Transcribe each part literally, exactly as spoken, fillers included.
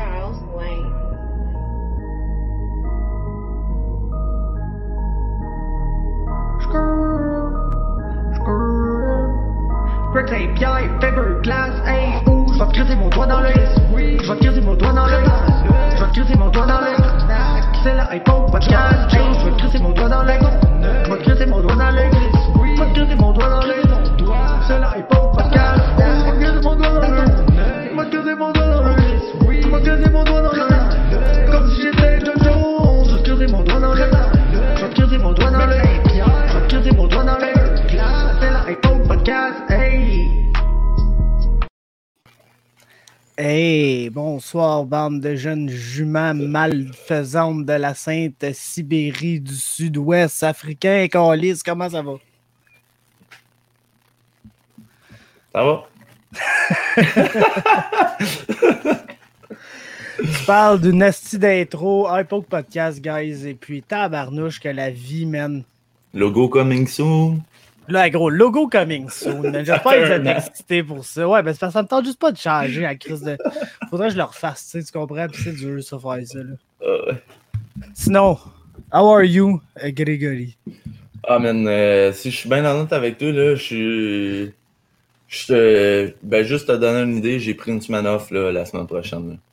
Charles Wayne. Greg Saint-Pierre, Fiberglass, hey, ouh, je vais te crisser mon doigt dans l'œil. Je vais te crisser mon doigt dans l'œil. Je vais te crisser mon doigt dans l'œil. C'est la hypo podcast, hey, je vais te crisser mon doigt dans l'œil. Je vais te crisser mon doigt dans l'œil. Je vais te crisser mon doigt dans l'œil. C'est la hypo podcast, je vais te crisser mon doigt dans l'œil. Je vais te crisser mon doigt dans l'œil. Je vais te crisser mon doigt dans l'œil. Comme si j'étais Jojo, je vais te crisser mon doigt dans l'œil. Je vais te crisser mon doigt dans l'œil. Je vais te crisser mon doigt dans l'œil. C'est la hypo podcast, hey. Hey, bonsoir, bande de jeunes juments malfaisantes de la Sainte Sibérie du Sud-Ouest africain. Calice, comment ça va? Ça va? Tu parles d'une asti d'intro, Hypoke Podcast, guys, et puis tabarnouche que la vie, man. Logo coming soon. Là, gros, logo coming soon. J'espère que vous êtes excités pour ça. Ouais, ben, c'est parce que ça me tente juste pas de changer la crise de. Faudrait que je le refasse, tu sais, tu comprends? Puis c'est dur, ça, faire ça, là. Uh, Sinon, how are you, Grégory? ah, man, euh, si je suis bien honnête avec toi, là, je suis. Je te. Ben, juste te donner une idée, j'ai pris une semaine off, là, la semaine prochaine, là.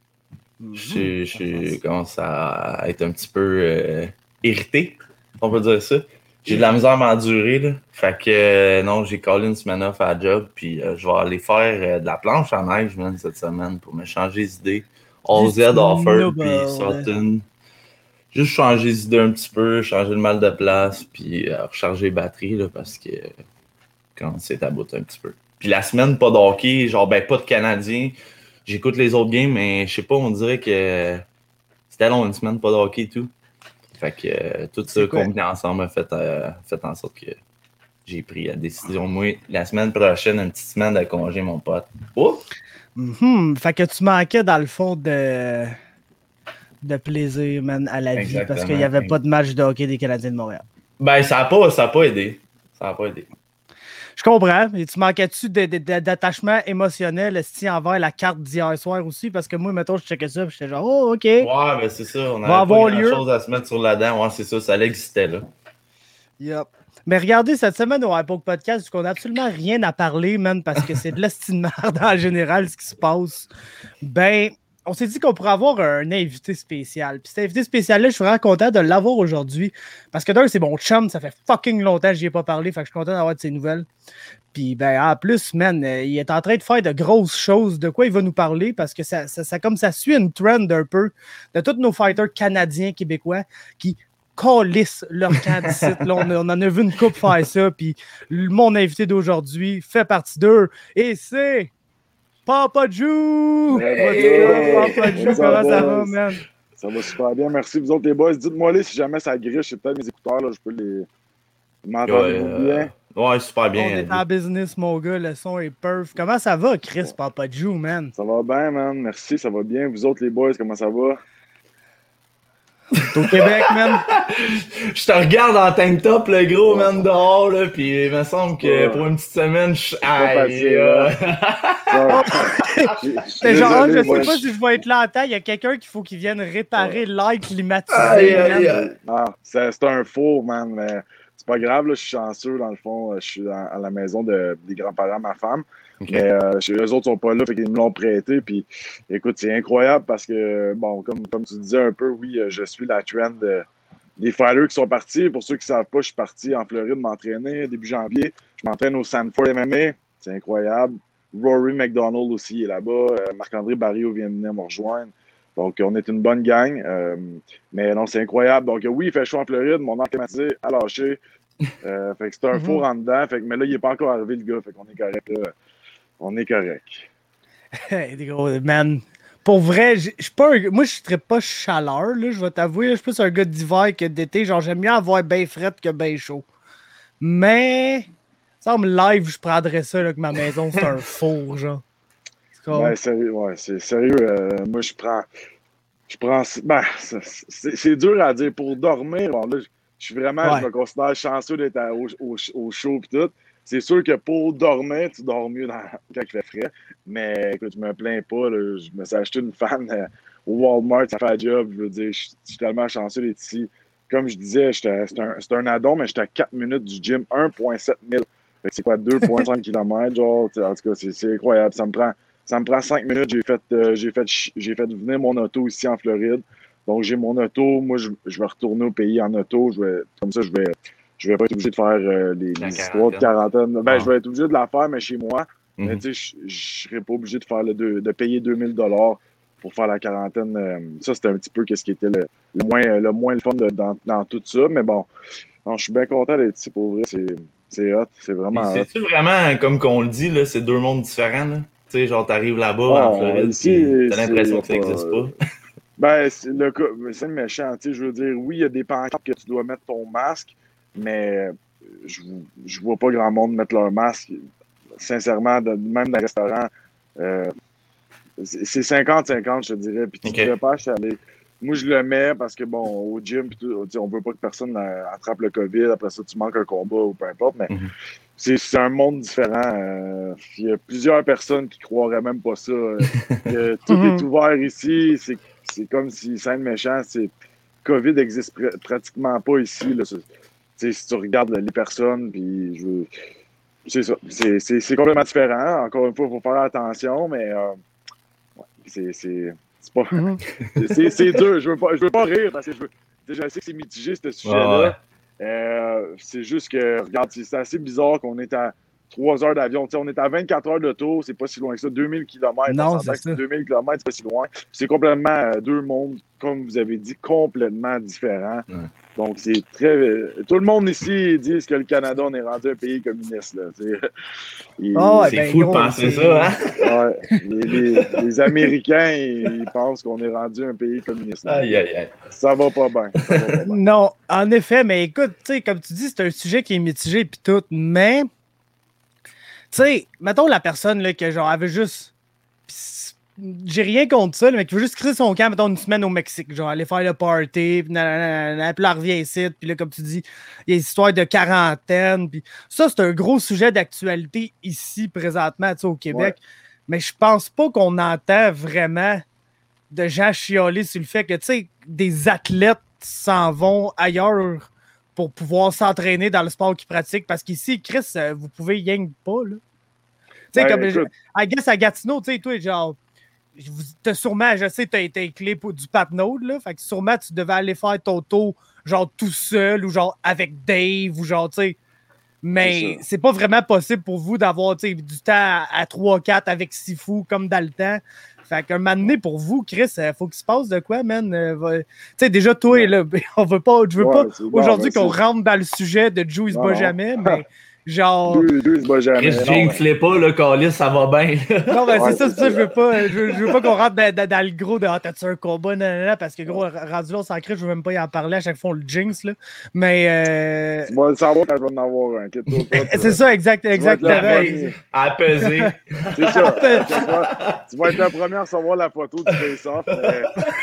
Je je commence à être un petit peu euh, irrité, on peut dire ça. J'ai de la misère à m'endurer, là. Fait que euh, non, j'ai collé une semaine off à la job, puis euh, je vais aller faire euh, de la planche à neige, man, cette semaine, pour me changer les idées. All Z offer, puis Sutton. Juste changer les idées un petit peu, changer le mal de place, puis euh, recharger les batteries, là, parce que euh, quand c'est à bout un petit peu. Puis la semaine, pas de hockey, genre, ben, pas de Canadiens. J'écoute les autres games, mais je sais pas, on dirait que c'était long, une semaine, pas de hockey et tout. Fait que euh, tout ça combiné ensemble a fait, euh, fait en sorte que j'ai pris la décision. Moi, la semaine prochaine, une petite semaine de congé, mon pote. Oh! Mm-hmm. Fait que tu manquais, dans le fond, de, de plaisir, man, à la Exactement. vie, parce qu'il n'y avait pas de match de hockey des Canadiens de Montréal. Ben, ça n'a pas, ça a pas aidé. Ça n'a pas aidé. Je comprends. Et tu manquais-tu de, de, de, d'attachement émotionnel envers la carte d'hier soir aussi? Parce que moi, mettons, je checkais ça et j'étais genre, oh, OK. Ouais, ben c'est ça. On Va avait pas lieu. grand-chose à se mettre sur la dent. Ouais, c'est ça. Ça existait, là. Yep. Mais regardez, cette semaine au Hypoke Podcast, qu'on n'a absolument rien à parler, man, parce que c'est de l'estime de merde en général, ce qui se passe. Ben, on s'est dit qu'on pourrait avoir un invité spécial. Puis cet invité spécial-là, je suis vraiment content de l'avoir aujourd'hui. Parce que d'un, c'est mon chum, ça fait fucking longtemps que j'y ai pas parlé, fait que je suis content d'avoir de ses nouvelles. Puis ben, en plus, man, il est en train de faire de grosses choses. De quoi il va nous parler? Parce que ça, ça, ça comme ça suit une trend un peu de tous nos fighters canadiens, québécois, qui calissent leur camp d'ici. Là, on, on en a vu une couple faire ça. Puis mon invité d'aujourd'hui fait partie d'eux. Et c'est Papa Jou! Hey, Papa Jou, comment ça va, man? Ça va super bien, merci. Vous autres, les boys, dites-moi les si jamais ça griche, c'est peut-être mes écouteurs, là, je peux les. M'entendez Ouais, euh... bien? Ouais, super bien. On est en business, mon gars, le son est perf. Comment ça va, Chris, Papa Jou, man? Ça va bien, man, merci, ça va bien. Vous autres, les boys, comment ça va? T'es au Québec, man? Je te regarde en tank top, le gros, man, dehors, là, pis il me semble que ouais. Pour une petite semaine, je... Aïe, euh... C'est genre, je sais pas si je vais être là en temps, il y a quelqu'un qu'il faut qu'il vienne réparer l'air climatisé. Aïe, aïe, aïe. Ah, c'est, c'est un four, man, mais c'est pas grave, là, je suis chanceux, dans le fond, je suis à, à la maison de, des grands-parents de ma femme. Okay. Mais euh, eux autres sont pas là, fait qu'ils me l'ont prêté. Puis écoute, c'est incroyable parce que, bon, comme, comme tu disais un peu, oui, je suis la trend de, des fighters qui sont partis. Pour ceux qui ne savent pas, je suis parti en Floride m'entraîner début janvier. Je m'entraîne au Sanford M M A. C'est incroyable. Rory McDonald aussi est là-bas. Euh, Marc-André Barrio vient de venir me rejoindre. Donc, on est une bonne gang. Euh, mais non, c'est incroyable. Donc, oui, il fait chaud en Floride. Mon air climatisé a lâché. Euh, fait que c'est un four en dedans. Fait que, mais là, il n'est pas encore arrivé, le gars. Fait qu'on est correct là. On est correct. Hey, gros, man. Pour vrai, je suis pas un... moi, je ne serais pas chaleur, là, je vais t'avouer. Je suis plus un gars d'hiver que d'été. Genre, j'aime mieux avoir bien fret que bien chaud. Mais, ça me live, je prendrais ça, là, que ma maison, c'est un four, genre. C'est comme... ouais, sérieux, ouais, c'est sérieux. Euh, moi, je prends. Je prends. Ben, c'est, c'est dur à dire. Pour dormir, bon, là, je suis vraiment, ouais. Je me considère chanceux d'être à, au, au, au chaud et tout. c'est sûr que pour dormir, tu dors mieux dans, quand il fait frais. Mais écoute, je me plains pas. Là, je me suis acheté une fan euh, au Walmart, ça fait un job. Je veux dire, je, je suis tellement chanceux d'être ici. Comme je disais, c'est un, un addon, mais j'étais à quatre minutes du gym, un virgule sept mille. Fait que c'est quoi, deux virgule cinq kilomètres, genre, en tout cas, c'est incroyable. Ça me prend, ça me prend cinq minutes. J'ai fait, euh, j'ai fait, j'ai fait venir mon auto ici en Floride. Donc, j'ai mon auto. Moi, je, je vais retourner au pays en auto. Je vais, comme ça, je vais, je vais pas être obligé de faire euh, les, les histoires de quarantaine. Ben, ah. Je vais être obligé de la faire, mais chez moi. Mm-hmm. Mais tu sais, je, je serais pas obligé de faire le de, de payer deux mille dollars pour faire la quarantaine. Euh, ça, c'était un petit peu ce qui était le, le, moins, le moins le fun de, dans, dans tout ça. Mais bon, non, je suis bien content d'être ici pour vrai. C'est hot. C'est vraiment hot. C'est-tu vraiment, comme qu'on le dit, c'est deux mondes différents? Là? Tu sais, genre, t'arrives là-bas oh, en Floride, et t'as l'impression que ça n'existe pas. Ben, c'est le cas, c'est méchant. Tu sais, je veux dire, oui, il y a des pancartes que tu dois mettre ton masque, mais je, je vois pas grand monde mettre leur masque. Sincèrement, de, même dans les restaurants, euh, c'est cinquante cinquante, je te dirais. Puis tu ne devrais pas achaler. Moi, je le mets parce que, bon, au gym, pis tout, on veut pas que personne attrape le COVID. Après ça, tu manques un combat ou peu importe. Mais mm-hmm. c'est un monde différent. Euh, il y a plusieurs personnes qui croiraient même pas ça. Euh, que tout mm-hmm. est ouvert ici. C'est comme si, sans être méchant, COVID n'existe pr pratiquement pas ici. Là. Si tu regardes là, les personnes, puis je c'est ça. C'est complètement différent. Encore une fois, il faut faire attention, mais euh, ouais, c'est c'est pas. Mm-hmm. C'est dur. Je veux pas, je veux pas rire parce que je, veux, je sais que c'est mitigé, ce sujet-là. Ouais. Euh, c'est juste que, regarde, c'est assez bizarre qu'on est à trois heures d'avion. On est à vingt-quatre heures de tour, c'est pas si loin que ça. deux mille kilomètres. Non, c'est ça. deux mille kilomètres, c'est pas si loin. C'est complètement euh, deux mondes, comme vous avez dit, complètement différents. Ouais. Donc, c'est très. Euh, tout le monde ici dit que le Canada, on est rendu un pays communiste. Là, et, oh, c'est ben, fou de penser ça, hein? Ouais, les, les, les Américains, ils, ils pensent qu'on est rendu un pays communiste. Aïe, aïe, aïe. Ça va pas bien. Ça va pas bien. Non, en effet, mais écoute, tu sais, comme tu dis, c'est un sujet qui est mitigé puis tout, mais. Tu sais, mettons la personne là, que genre avait juste. J'ai rien contre ça, mais qui veut juste créer son camp, mettons, une semaine au Mexique, genre aller faire le party, puis nanana, puis là, revient ici, puis là, comme tu dis, il y a des histoires de quarantaine, puis ça, c'est un gros sujet d'actualité ici, présentement, tu sais, au Québec, ouais. Mais je pense pas qu'on entend vraiment de gens chialer sur le fait que, tu sais, des athlètes s'en vont ailleurs pour pouvoir s'entraîner dans le sport qu'ils pratiquent, parce qu'ici, Chris, vous pouvez y pas, là. Tu sais, ouais, comme, écoute. je, I guess à Gatineau, tu sais, toi, genre, t'as sûrement, je sais, t'as été clé pour du Patnode, là, fait que sûrement, tu devais aller faire ton tour, genre, tout seul, ou genre, avec Dave, ou genre, tu sais, mais c'est pas vraiment possible pour vous d'avoir, tu sais, du temps à trois quatre avec Sifu, comme dans le temps. Fait qu'un moment donné, pour vous, Chris, il faut qu'il se passe de quoi, man? Euh, tu sais, déjà, toi, ouais. là, on veut pas, je veux ouais, pas aujourd'hui qu'on rentre dans le sujet de Joe, il se bat jamais, mais genre. Joe, Joe, il se bat jamais. Chris, jinx-les pas, le calice, ça va bien. Non, mais ouais, c'est ça, c'est ça, je veux pas, je veux, je veux pas qu'on rentre dans, dans, dans le gros de, ah, t'as-tu un combat, nanana, parce que gros, rendu là, on s'en crée, je veux même pas y en parler, à chaque fois, on le jinx, là. Mais. Euh... Tu vas le savoir quand je vais en avoir un. C'est ça, exact, exactement. À peser. C'est ça. Tu vas être le premier à recevoir la photo du face-off. Mais...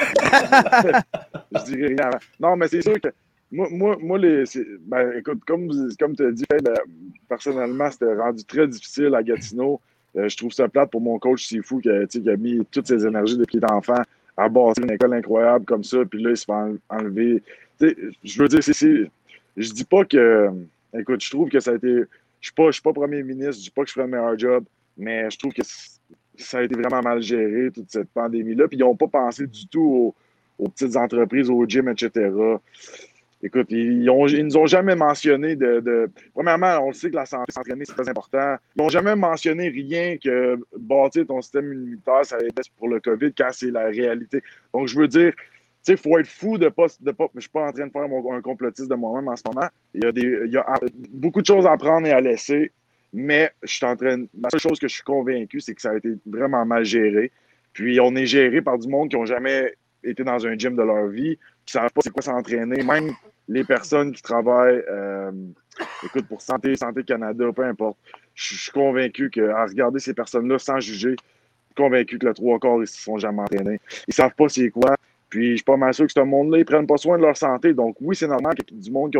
je dirais rien. Non, mais c'est sûr que moi, moi, moi les, ben, écoute, comme, comme tu as dit, ben, personnellement, c'était rendu très difficile à Gatineau. Euh, je trouve ça plate pour mon coach Sifu qui, qui a mis toutes ses énergies depuis qu'il est enfant à bâtir une école incroyable comme ça, puis là, il se fait enlever. T'sais, je veux dire, c'est. Je dis pas que. Écoute, je trouve que ça a été. Je ne suis pas premier ministre, je dis pas que je ferais le meilleur job, mais je trouve que ça a été vraiment mal géré, toute cette pandémie-là. Puis ils n'ont pas pensé du tout aux, aux petites entreprises, aux gyms, et cetera. Écoute, ils, ont, ils nous ont jamais mentionné de, de... Premièrement, on le sait que la santé, s'entraîner, c'est très important. Ils n'ont jamais mentionné rien que bâtir ton système immunitaire, ça aide pour le COVID quand c'est la réalité. Donc, je veux dire, tu sais, il faut être fou de pas... De pas je ne suis pas en train de faire mon, un complotiste de moi-même en ce moment. Il y, a des, il y a beaucoup de choses à prendre et à laisser, mais je suis en train... La seule chose que je suis convaincu, c'est que ça a été vraiment mal géré. Puis, on est géré par du monde qui n'ont jamais été dans un gym de leur vie, qui ne savent pas c'est quoi s'entraîner. Même les personnes qui travaillent, euh, écoute, pour Santé, Santé Canada, peu importe, je suis convaincu qu'à regarder ces personnes-là sans juger, convaincu que le trois quarts, ils ne se sont jamais entraînés. Ils ne savent pas c'est quoi. Puis, je suis pas mal sûr que ce monde-là, ils ne prennent pas soin de leur santé. Donc, oui, c'est normal qu'il y ait du monde qui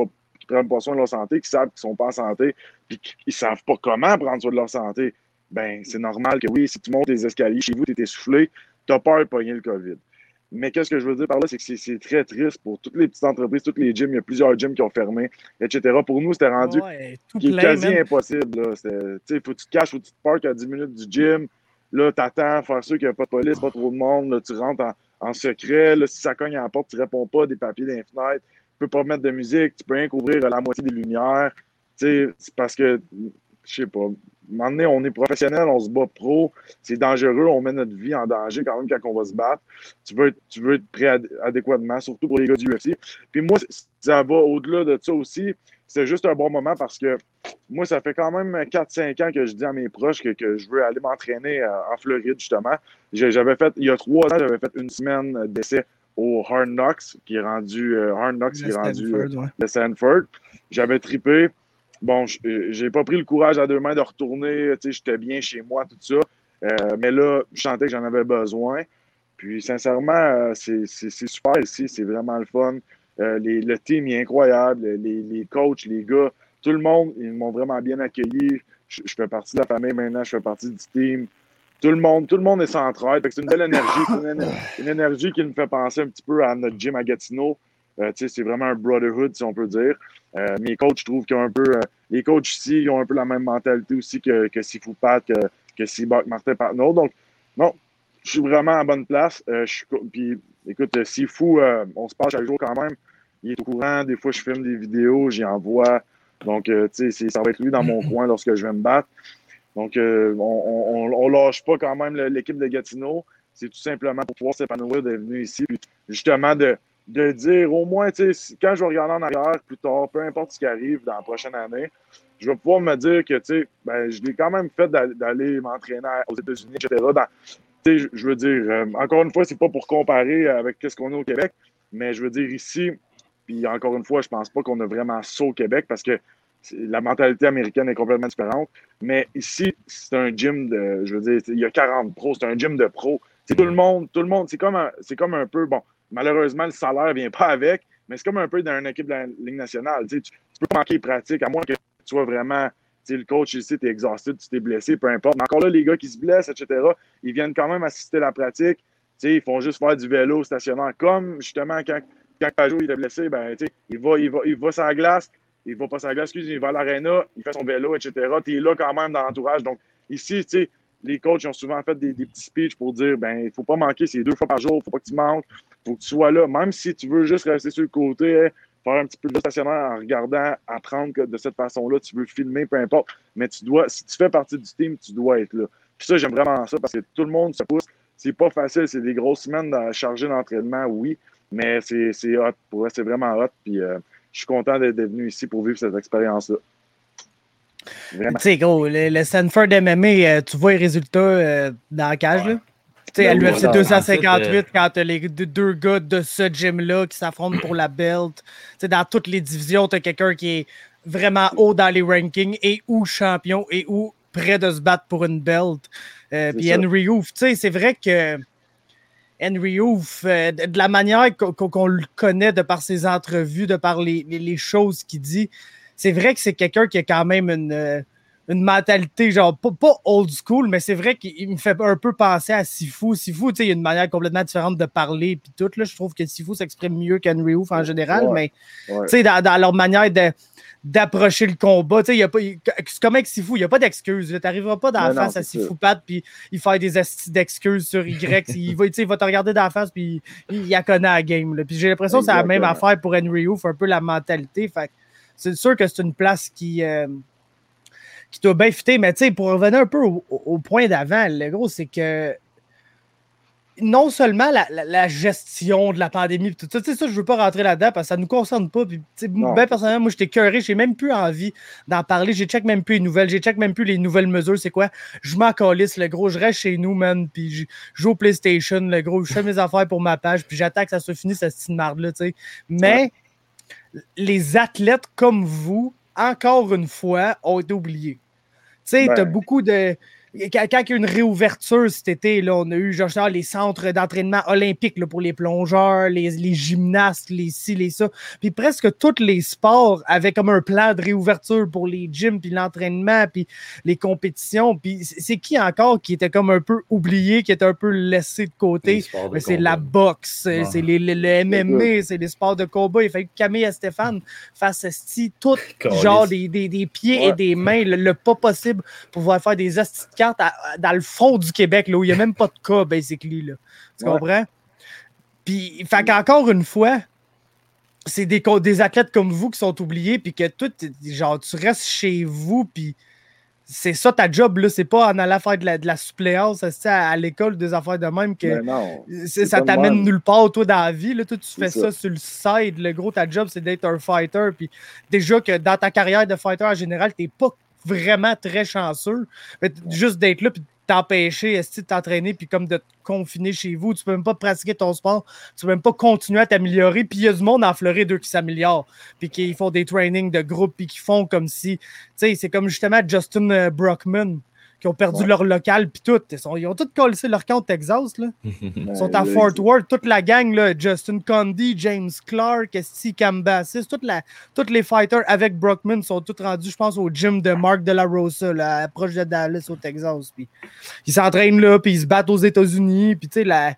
qui prennent pas soin de leur santé, qui savent qu'ils sont pas en santé, puis qu'ils savent pas comment prendre soin de leur santé, ben c'est normal que oui, si tu montes les escaliers chez vous, tu es essoufflé, tu as peur de pogner le COVID. Mais qu'est-ce que je veux dire par là, c'est que c'est, c'est très triste pour toutes les petites entreprises, tous les gyms, il y a plusieurs gyms qui ont fermé, et cetera. Pour nous, c'était rendu ouais, qui plein, est quasi même. impossible. Là. C'est, faut que tu te caches, faut que tu te parques à dix minutes du gym. Là, t'attends, faire sûr qu'il n'y a pas de police, pas trop de monde. Là, tu rentres en, en secret. Là, si ça cogne à la porte, tu réponds pas, des papiers dans les fenêtres. Tu peux pas mettre de musique, tu peux rien couvrir la moitié des lumières. C'est parce que, je sais pas, à un moment donné, on est professionnel, on se bat pro, c'est dangereux, on met notre vie en danger quand même quand on va se battre. Tu veux être, tu veux être prêt ad- adéquatement, surtout pour les gars du U F C. Puis moi, ça va au-delà de ça aussi. C'est juste un bon moment parce que moi, ça fait quand même quatre cinq ans que je dis à mes proches que, que je veux aller m'entraîner euh, en Floride, justement. J'avais fait, il y a trois ans, j'avais fait une semaine d'essai au Hard Knocks, qui est rendu, euh, Hard Knocks, qui est rendu euh, ouais. le Sanford. J'avais trippé. Bon, j'ai pas pris le courage à deux mains de retourner. Tu sais, j'étais bien chez moi, tout ça. Euh, mais là, je sentais que j'en avais besoin. Puis, sincèrement, euh, c'est, c'est, c'est super ici. C'est vraiment le fun. Euh, les, le team est incroyable. Les, les coachs, les gars, tout le monde, ils m'ont vraiment bien accueilli. Je, je fais partie de la famille maintenant. Je fais partie du team. Tout le monde, tout le monde est central. C'est une belle énergie. C'est une, une énergie qui me fait penser un petit peu à notre gym à Gatineau. Euh, c'est vraiment un brotherhood, si on peut dire. Euh, mes coachs, je trouve qu'ils ont un peu. Euh, les coachs ici, ils ont un peu la même mentalité aussi que, que Sifu Pat, que, que Seabuck Martin Patnaud. Donc, non, je suis vraiment à bonne place. Euh, je suis, puis, écoute, Sifu, euh, on se parle chaque jour quand même. Il est au courant. Des fois, je filme des vidéos, j'y envoie. Donc, euh, tu sais, ça va être lui dans mon coin lorsque je vais me battre. Donc, euh, on ne lâche pas quand même l'équipe de Gatineau. C'est tout simplement pour pouvoir s'épanouir d'être venu ici. Puis, justement, de. de dire au moins, tu sais, quand je vais regarder en arrière plus tard, peu importe ce qui arrive dans la prochaine année, je vais pouvoir me dire que, tu sais, ben, je l'ai quand même fait d'aller m'entraîner aux États-Unis, et cetera. Dans, tu sais, je veux dire, euh, encore une fois, c'est pas pour comparer avec ce qu'on a au Québec, mais je veux dire ici, puis encore une fois, je pense pas qu'on a vraiment ça au Québec parce que la mentalité américaine est complètement différente. Mais ici, c'est un gym de, je veux dire, il y a quarante pros, c'est un gym de pros. C'est tout le monde, tout le monde, c'est comme un, c'est comme un peu, bon, malheureusement, le salaire ne vient pas avec, mais c'est comme un peu dans une équipe de la Ligue nationale. Tu, sais, tu, tu peux manquer pratique, à moins que tu sois vraiment, tu sais, le coach ici, tu es exhausté, tu t'es blessé, peu importe. Mais encore là, les gars qui se blessent, et cetera, ils viennent quand même assister à la pratique. Tu sais, ils font juste faire du vélo stationnaire. Comme, justement, quand, quand Pajot il est blessé, ben, tu sais, il va, il va, il va sur la glace, il va pas sur la glace, excuse, il va à l'aréna, il fait son vélo, et cetera. Tu es là quand même dans l'entourage. Donc, ici, tu sais, les coachs ont souvent fait des, des petits speeches pour dire, ben, il faut pas manquer, c'est deux fois par jour, il faut pas que tu manques. Faut que tu sois là, même si tu veux juste rester sur le côté, faire un petit peu de stationnaire en regardant, apprendre que de cette façon-là, tu veux filmer, peu importe. Mais tu dois, si tu fais partie du team, tu dois être là. Puis ça, j'aime vraiment ça parce que tout le monde se pousse. C'est pas facile, c'est des grosses semaines chargées d'entraînement, oui, mais c'est, c'est hot. Pour vrai, c'est vraiment hot. Puis euh, je suis content d'être venu ici pour vivre cette expérience-là. Tu sais, gros, le, le Sanford M M A, tu vois les résultats euh, dans la cage, ouais. Là? Tu sais, à l'U F C deux cent cinquante-huit, quand tu as les deux gars de ce gym-là qui s'affrontent pour la belt, tu sais, dans toutes les divisions, tu as quelqu'un qui est vraiment haut dans les rankings et ou champion et ou près de se battre pour une belt. Euh, Puis Henry Hooft, tu sais, c'est vrai que Henry Hooft, euh, de la manière qu'on, qu'on le connaît, de par ses entrevues, de par les, les, les choses qu'il dit, c'est vrai que c'est quelqu'un qui a quand même une... une mentalité, genre, pas, pas old school, mais c'est vrai qu'il me fait un peu penser à Sifu. Sifu, tu sais, il y a une manière complètement différente de parler, puis tout, là, je trouve que Sifu s'exprime mieux qu'Henry Hooft en général, ouais, mais, ouais. Tu sais, dans, dans leur manière de, d'approcher le combat, tu sais, il y a pas, il, c'est comme avec Sifu, il n'y a pas d'excuses, tu n'arriveras pas dans la face à Sifu Pat, puis il fait des astuces d'excuses sur Y, il va, tu sais, il va te regarder dans la face, puis il, il la connaît à la game, là. Puis j'ai l'impression que c'est la même affaire pour Henry Hooft, un peu la mentalité, fait c'est sûr que c'est une place qui... Euh, qui doit bien fitter, mais tu sais, pour revenir un peu au, au point d'avant, le gros, c'est que non seulement la, la, la gestion de la pandémie, tout ça, tu sais, ça, je veux pas rentrer là-dedans parce que ça nous concerne pas. Puis, ben, personnellement, moi, j'étais cœuré, j'ai même plus envie d'en parler. J'ai check même plus les nouvelles, j'ai check même plus les nouvelles mesures. C'est quoi? Je m'en calisse, le gros, je reste chez nous, man, puis je joue au PlayStation, le gros, je fais mes affaires pour ma page, puis j'attends que ça se finisse, cette petite marde-là, tu sais. Mais ouais. Les athlètes comme vous, encore une fois, ont été oubliés. Tu sais, ben... t'as beaucoup de... quand, quand il y a eu une réouverture cet été, là, on a eu genre, les centres d'entraînement olympiques là, pour les plongeurs, les, les gymnastes, les ci, les ça. Puis presque tous les sports avaient comme un plan de réouverture pour les gyms, puis l'entraînement, puis les compétitions. Puis c'est qui encore qui était comme un peu oublié, qui était un peu laissé de côté? Mais c'est la boxe, ouais. c'est les, les, le M M A, c'est les sports de combat. Il fallait que Camille et Stéphane fassent esti, tout genre des, des, des pieds ouais. et des mains, le, le pas possible pour pouvoir faire des esti de cartes à, à, dans le fond du Québec, là, où il n'y a même pas de cas, basically. Là. Tu ouais. comprends? Puis, fait qu'encore une fois, c'est des, des athlètes comme vous qui sont oubliés, puis que tout, genre, tu restes chez vous, puis c'est ça ta job, là. C'est pas en allant faire de la, de la suppléance à, à l'école, des affaires de même, que non, ça t'amène nulle part, toi, dans la vie. Là. Toi, tu fais ça. ça sur le side. Le gros, ta job, c'est d'être un fighter. Puis déjà que dans ta carrière de fighter, en général, t'es pas vraiment très chanceux. Mais juste d'être là, puis t'empêcher de t'entraîner, puis comme de te confiner chez vous, tu peux même pas pratiquer ton sport, tu peux même pas continuer à t'améliorer, puis il y a du monde en Floride, eux, qui s'améliorent, puis qui font des trainings de groupe, puis qui font comme si, tu sais, c'est comme justement Justin Brockman, qui ont perdu ouais. leur local, puis tout. Ils, sont, ils ont tous collé leur camp au Texas, là. Ils sont à Fort Worth, toute la gang, là, Justin Condy, James Clark, Esti Cambasis, toute la, tous les fighters avec Brockman sont tous rendus, je pense, au gym de Mark De La Rosa, là, proche de Dallas, au Texas. Puis ils s'entraînent là, puis ils se battent aux États-Unis, puis tu sais, la,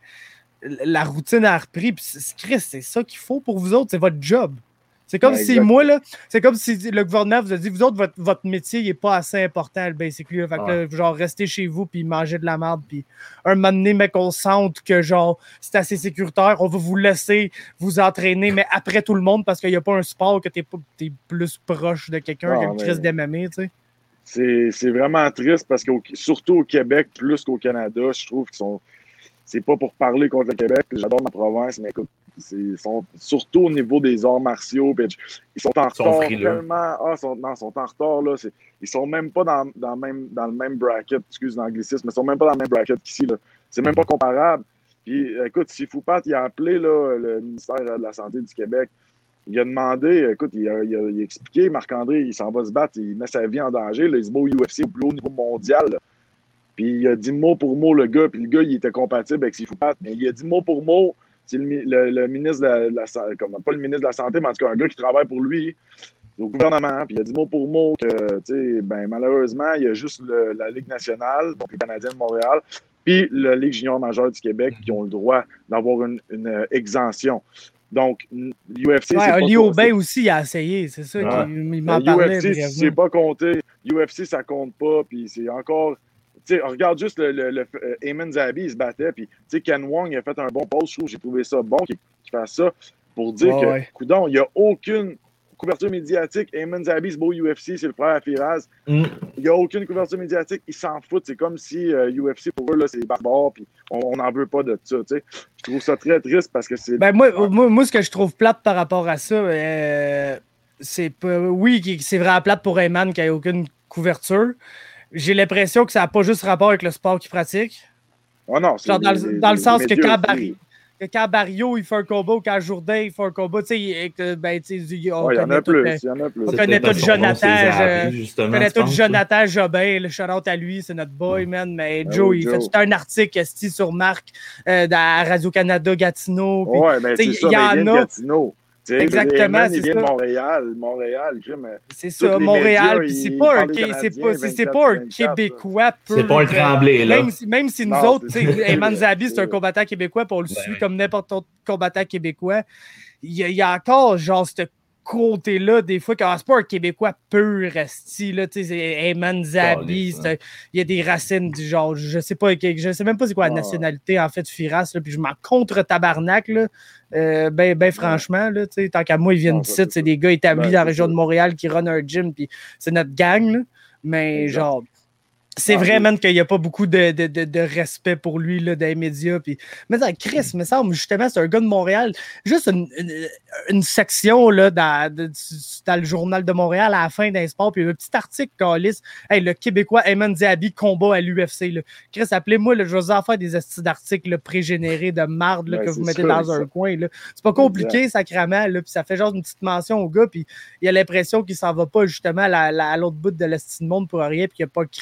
la routine a repris, puis Chris, c'est ça qu'il faut pour vous autres, c'est votre job. C'est comme ouais, si exactement. moi, là, c'est comme si le gouvernement vous a dit, vous autres, votre, votre métier n'est pas assez important, basically. Fait que ouais. là, genre, restez chez vous, puis mangez de la merde, puis un moment donné, mais qu'on sente que, genre, c'est assez sécuritaire, on va vous laisser vous entraîner, mais après tout le monde, parce qu'il n'y a pas un sport que tu es plus proche de quelqu'un qu'une crise d'M M A, tu sais. C'est, c'est vraiment triste, parce que surtout au Québec, plus qu'au Canada, je trouve qu'ils sont... C'est pas pour parler contre le Québec, j'adore ma province, mais écoute, ils sont surtout au niveau des arts martiaux, bitch. Ils sont en retard sont tellement. Ah, sont, non, ils sont en retard, là. C'est, ils sont même pas dans, dans, même, dans le même bracket, excuse l'anglicisme, mais ils sont même pas dans le même bracket qu'ici, là. C'est même pas comparable. Puis, écoute, si Foupat, il a appelé, là, le ministère de la Santé du Québec, il a demandé, écoute, il a, il a, il a expliqué, Marc-André, il s'en va se battre, il met sa vie en danger, là, il se bat au U F C au plus haut niveau mondial, là. Puis il a dit mot pour mot le gars, puis le gars, il était compatible avec ses Foupat, mais il a dit mot pour mot, c'est le, le, le ministre de la, de la Santé, comme pas le ministre de la Santé, mais en tout cas un gars qui travaille pour lui, au gouvernement, puis il a dit mot pour mot que, tu sais, ben malheureusement, il y a juste le, la Ligue nationale, donc les Canadiens de Montréal, puis la Ligue junior majeure du Québec qui ont le droit d'avoir une, une exemption. Donc, l'U F C, ouais, c'est pas... Lio Bay aussi, il a essayé, c'est ça, ouais. qu'il m'en parlait. U F C, c'est pas compté. U F C, ça compte pas, puis c'est encore... Tu sais, regarde juste le, le, le euh, Ayman Zabi, il se battait, puis tu sais, Ken Wong, il a fait un bon post, je trouve, j'ai trouvé ça bon qu'il, qu'il fasse ça, pour dire oh, que, ouais. coudonc, il n'y a aucune couverture médiatique. Ayman Zabi, c'est beau U F C, c'est le frère à Firaz. Mm. Il n'y a aucune couverture médiatique, ils s'en foutent. C'est comme si euh, U F C, pour eux, là, c'est barbare, puis on n'en veut pas de ça, tu sais. Je trouve ça très triste parce que c'est... Ben, moi, moi, moi, ce que je trouve plate par rapport à ça, euh, c'est pas... Oui, c'est vraiment plate pour Ayman qu'il n'y ait aucune couverture. J'ai l'impression que ça n'a pas juste rapport avec le sport qu'il pratique. Oh non, c'est Genre dans, les, le, dans les, le sens les que quand, Barry, que quand Barrio il fait un combat ou quand Jourdain il fait un combat, tu sais, ben, tu sais, on ouais, connaît tout le, plus, on connaît tout Jonathan, je, on connaît tout Jonathan Jobin, le shout-out à lui, c'est notre boy, man. Mais ah, Joe, oui, il Joe. fait tout un article esti sur Marc euh, à Radio-Canada Gatineau. Pis, ouais, mais c'est ça, il y en a. Gatineau. T'sais, exactement, c'est il vient ça. de Montréal, Montréal, crime, c'est ça, Montréal, puis c'est pas un, c'est pas, c'est, c'est pas un Québécois pur. C'est pas un Tremblay, là. Même si, même si nous non, autres, tu sais, Ayman Zabi, c'est un combattant québécois, puis on le ouais. suit comme n'importe autre combattant québécois. Il y a, il y a encore, genre, ce côté-là, des fois, quand c'est pas un Québécois pur, esti, là, tu sais, c'est Ayman Zabi, il y a des racines du genre, je sais pas, je sais même pas c'est quoi la nationalité, en fait, Firas, là, puis je m'en contre-tabarnak, là, euh, ben, ben franchement, là, tu sais, tant qu'à moi, ils viennent d'ici, c'est des gars établis ben, dans la région ça. de Montréal qui runnent un gym, puis c'est notre gang, là, mais exact. genre... C'est ah, vrai, man, qu'il n'y a pas beaucoup de, de, de, de respect pour lui là, dans les médias. Pis... Mais ça, Chris, me semble, justement, c'est un gars de Montréal. Juste une, une, une section là, dans, de, dans le Journal de Montréal à la fin d'un sport, puis un petit article calisse. Hey, le Québécois Ayman Zabi combat à l'U F C. Là. Chris, appelez-moi, là, je vais vous en faire des astuces d'articles pré-générés de marde là, ouais, que vous mettez sûr, dans un ça. coin. Là. C'est pas compliqué, ouais. sacrément. Là, puis ça fait genre une petite mention au gars, puis il a l'impression qu'il s'en va pas justement à, la, à l'autre bout de l'estime monde pour rien, puis qu'il n'y a pas de crise de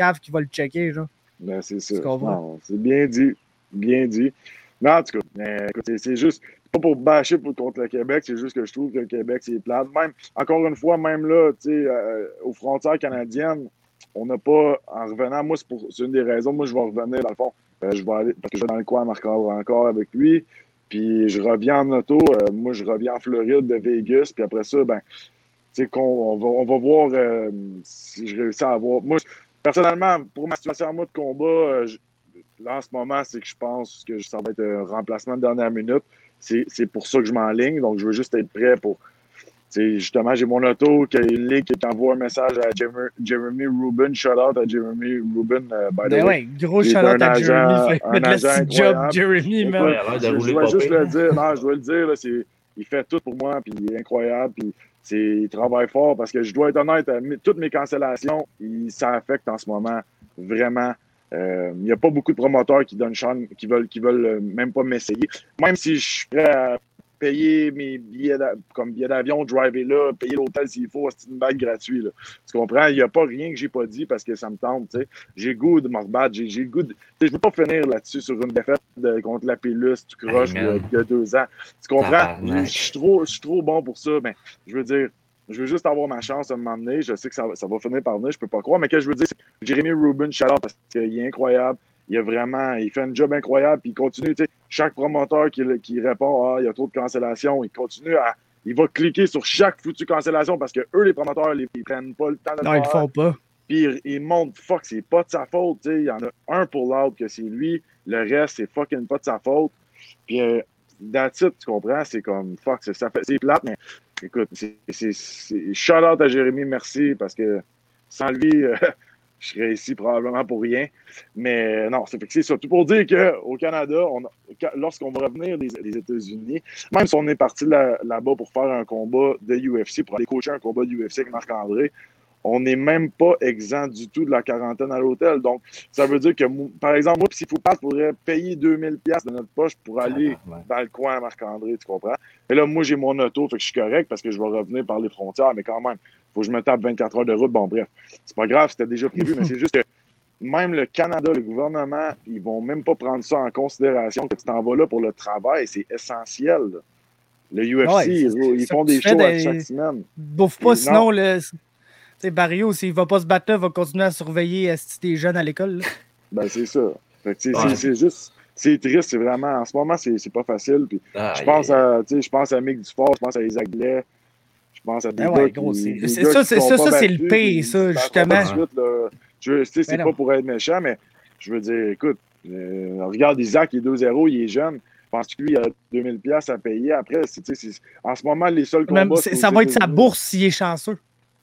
cave qui va le checker. Genre. Ben, c'est ça. Non, c'est bien dit. Bien dit. Mais en tout cas, mais, écoute, c'est, c'est juste, pas pour bâcher pour, contre le Québec, c'est juste que je trouve que le Québec, c'est plate. Même, encore une fois, même là, tu sais, euh, aux frontières canadiennes, on n'a pas, en revenant, moi, c'est, pour, c'est une des raisons, moi, je vais revenir, dans le fond, euh, je vais aller, parce que je vais dans le coin à Marc-André encore avec lui, puis je reviens en auto, euh, moi, je reviens en Floride de Vegas, puis après ça, ben, tu sais, qu'on on va, on va voir euh, si je réussis à avoir. Moi, personnellement, pour ma situation en mode combat, euh, je, là, en ce moment, c'est que je pense que ça va être un remplacement de dernière minute. C'est, c'est pour ça que je m'enligne. Donc, je veux juste être prêt pour. Justement, j'ai mon auto, qui a une ligue qui envoie un message à Jeremy, Jeremy Rubin. Shout out à Jeremy Rubin. Uh, by the way. Ouais, gros shout out à agent, Jeremy. Un de agent agent job, Jeremy, man. Ouais, je, je dois juste le dire. Non, je dois le dire. Là, c'est, il fait tout pour moi, puis il est incroyable. Puis c'est, il travaille fort parce que je dois être honnête, toutes mes cancellations, il, ça affecte en ce moment vraiment. Il euh, n'y a pas beaucoup de promoteurs qui donnent chance, qui veulent, qui veulent même pas m'essayer. Même si je suis prêt à payer mes billets comme billets d'avion, driver là, payer l'hôtel s'il faut, c'est une bague gratuite. Là. Tu comprends? Il n'y a pas rien que j'ai pas dit parce que ça me tente. T'sais. J'ai le goût de me rebattre. J'ai, j'ai le goût de... Je ne veux pas finir là-dessus sur une défaite de, contre la Pélus, tu croches hey, il y a deux ans. Tu comprends? Je suis trop, trop bon pour ça. Ben, je veux dire, je veux juste avoir ma chance de m'emmener. Je sais que ça, ça va finir par venir, je peux pas croire. Mais ce que je veux dire, c'est que Jeremy Rubin, shout-out parce qu'il est incroyable. Il a vraiment, il fait un job incroyable. Puis il continue, tu sais, chaque promoteur qui, qui répond, ah, il y a trop de cancellations, il continue à, il va cliquer sur chaque foutue cancellation parce que eux, les promoteurs, ils, ils prennent pas le temps de le non, faire. Non, ils le font pas. Puis ils, ils montrent, fuck, c'est pas de sa faute, tu sais. Il y en a un pull-out que c'est lui, le reste, c'est fucking pas de sa faute. Puis, euh, that's it, tu comprends? C'est comme, fuck, c'est, ça fait, c'est plate, mais écoute, c'est, c'est, c'est shout-out à Jérémy, merci, parce que sans lui, euh, je serais ici probablement pour rien. Mais non, c'est, c'est ça. Tout pour dire qu'au Canada, on a, lorsqu'on va revenir des, des États-Unis, même si on est parti là, là-bas pour faire un combat de U F C, pour aller coacher un combat de U F C avec Marc-André, on n'est même pas exempt du tout de la quarantaine à l'hôtel. Donc, ça veut dire que, par exemple, moi, s'il faut pas, je pourrais payer deux mille dollars de notre poche pour aller ah, ouais. dans le coin à Marc-André, tu comprends? Et là, moi, j'ai mon auto, fait que je suis correct parce que je vais revenir par les frontières, mais quand même, il faut que je me tape vingt-quatre heures de route. Bon, bref, c'est pas grave, c'était déjà prévu, mais c'est juste que même le Canada, le gouvernement, ils vont même pas prendre ça en considération, que tu t'en vas là pour le travail, c'est essentiel. Là. Le U F C, ouais, ils, ils font des shows des... chaque semaine. Bouffe pas, sinon, le... T'sais, Barrio, s'il va pas se battre là, il va continuer à surveiller euh, si t'es jeune à l'école. Là. Ben, c'est ça. Fait que, ouais. c'est, c'est juste, c'est triste, c'est vraiment, en ce moment, c'est, c'est pas facile. Puis, ah, je pense yeah. à, je pense à Mick Dufort, je pense à Isaac Blais, je pense à des ah, gars ouais, qui, gros, c'est, c'est, ça, c'est, ça, ça c'est le pire, ça, justement. Suite, là, je, c'est ben pas non. pour être méchant, mais je veux dire, écoute, euh, regarde Isaac, il est deux zéro, il est jeune. Je pense qu'il a deux mille dollars à payer. Après, c'est, c'est, en ce moment, les seuls combats... Même, ça va être sa bourse s'il est chanceux.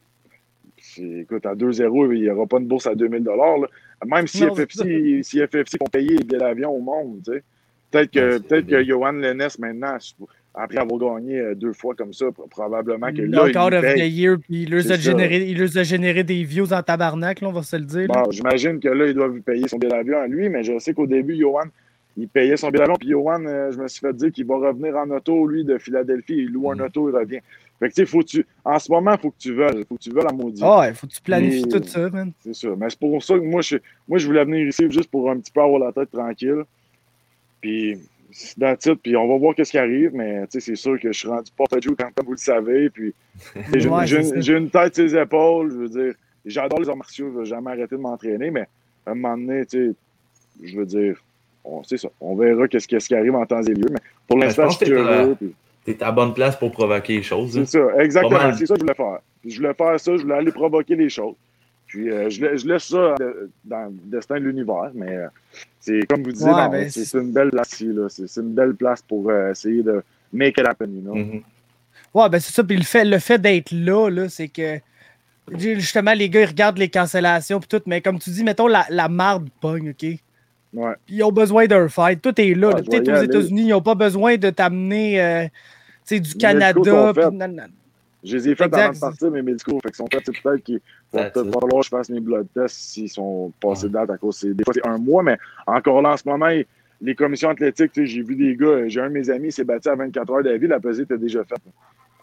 Écoute, à deux zéro, il n'y aura pas une bourse à deux mille dollars. Même si non, F F C, si F F C vont payer les billets d'avion au monde, tu sais. Peut-être que, ouais, peut-être que Johan Lennes, maintenant, après avoir gagné deux fois comme ça, probablement que là, il of paye. The year, puis il leur a généré, il leur a généré des views en tabarnak, là, on va se le dire. Bon, j'imagine que là, ils doivent payer son billet d'avion à lui, mais je sais qu'au début, Johan, il payait son billet d'avion, puis Johan, euh, je me suis fait dire qu'il va revenir en auto, lui, de Philadelphie, il loue mm. un auto, il revient. Fait que, tu sais, faut tu... en ce moment, il faut que tu veuilles. Faut que tu veuilles la maudite. Ah ouais, faut que tu planifies Mais... tout ça, man. C'est ça. Mais c'est pour ça que moi je... moi, je voulais venir ici juste pour un petit peu avoir la tête tranquille. Puis, that's it. Puis, on va voir qu'est-ce qui arrive. Mais, tu sais, c'est sûr que je suis rendu porte-à-joue quand vous le savez. Puis, j'ai, ouais, j'ai, une, j'ai une tête sur les épaules. Je veux dire, j'adore les arts martiaux. Je vais jamais arrêter de m'entraîner. Mais, à un moment donné, tu sais, je veux dire, on, c'est ça. On verra qu'est-ce, qu'est-ce qui arrive en temps et lieu. Mais, pour l'instant, je suis heureux. Puis... T'es à la bonne place pour provoquer les choses. C'est hein. ça, exactement. C'est ça que je voulais faire. Je voulais faire ça, je voulais aller provoquer les choses. Puis euh, je, laisse, je laisse ça dans le destin de l'univers, mais euh, c'est comme vous disiez, ouais, non, ben, c'est, c'est une belle place ici. Là. C'est, c'est une belle place pour euh, essayer de make it happen, you know? Mm-hmm. Ouais, ben c'est ça. Puis le fait, le fait d'être là, là, c'est que justement, les gars, ils regardent les cancellations puis tout, mais comme tu dis, mettons, la, la marde pogne, OK? Ouais. Ils ont besoin d'un fight. Tout est là. Ouais, Peut-être aux États-Unis, ils n'ont pas besoin de t'amener euh, du Canada. Pis... Je les ai fait avant de partir, mes médicaux. Fait que sont faits, peut-être qu'il va peut-être falloir que je fasse mes blood tests s'ils sont passés de date à cause. C'est, des fois, c'est un mois, mais encore là, en ce moment, les commissions athlétiques, j'ai vu des gars, j'ai un de mes amis, il s'est battu à vingt-quatre heures d'avis, la pesée était déjà faite.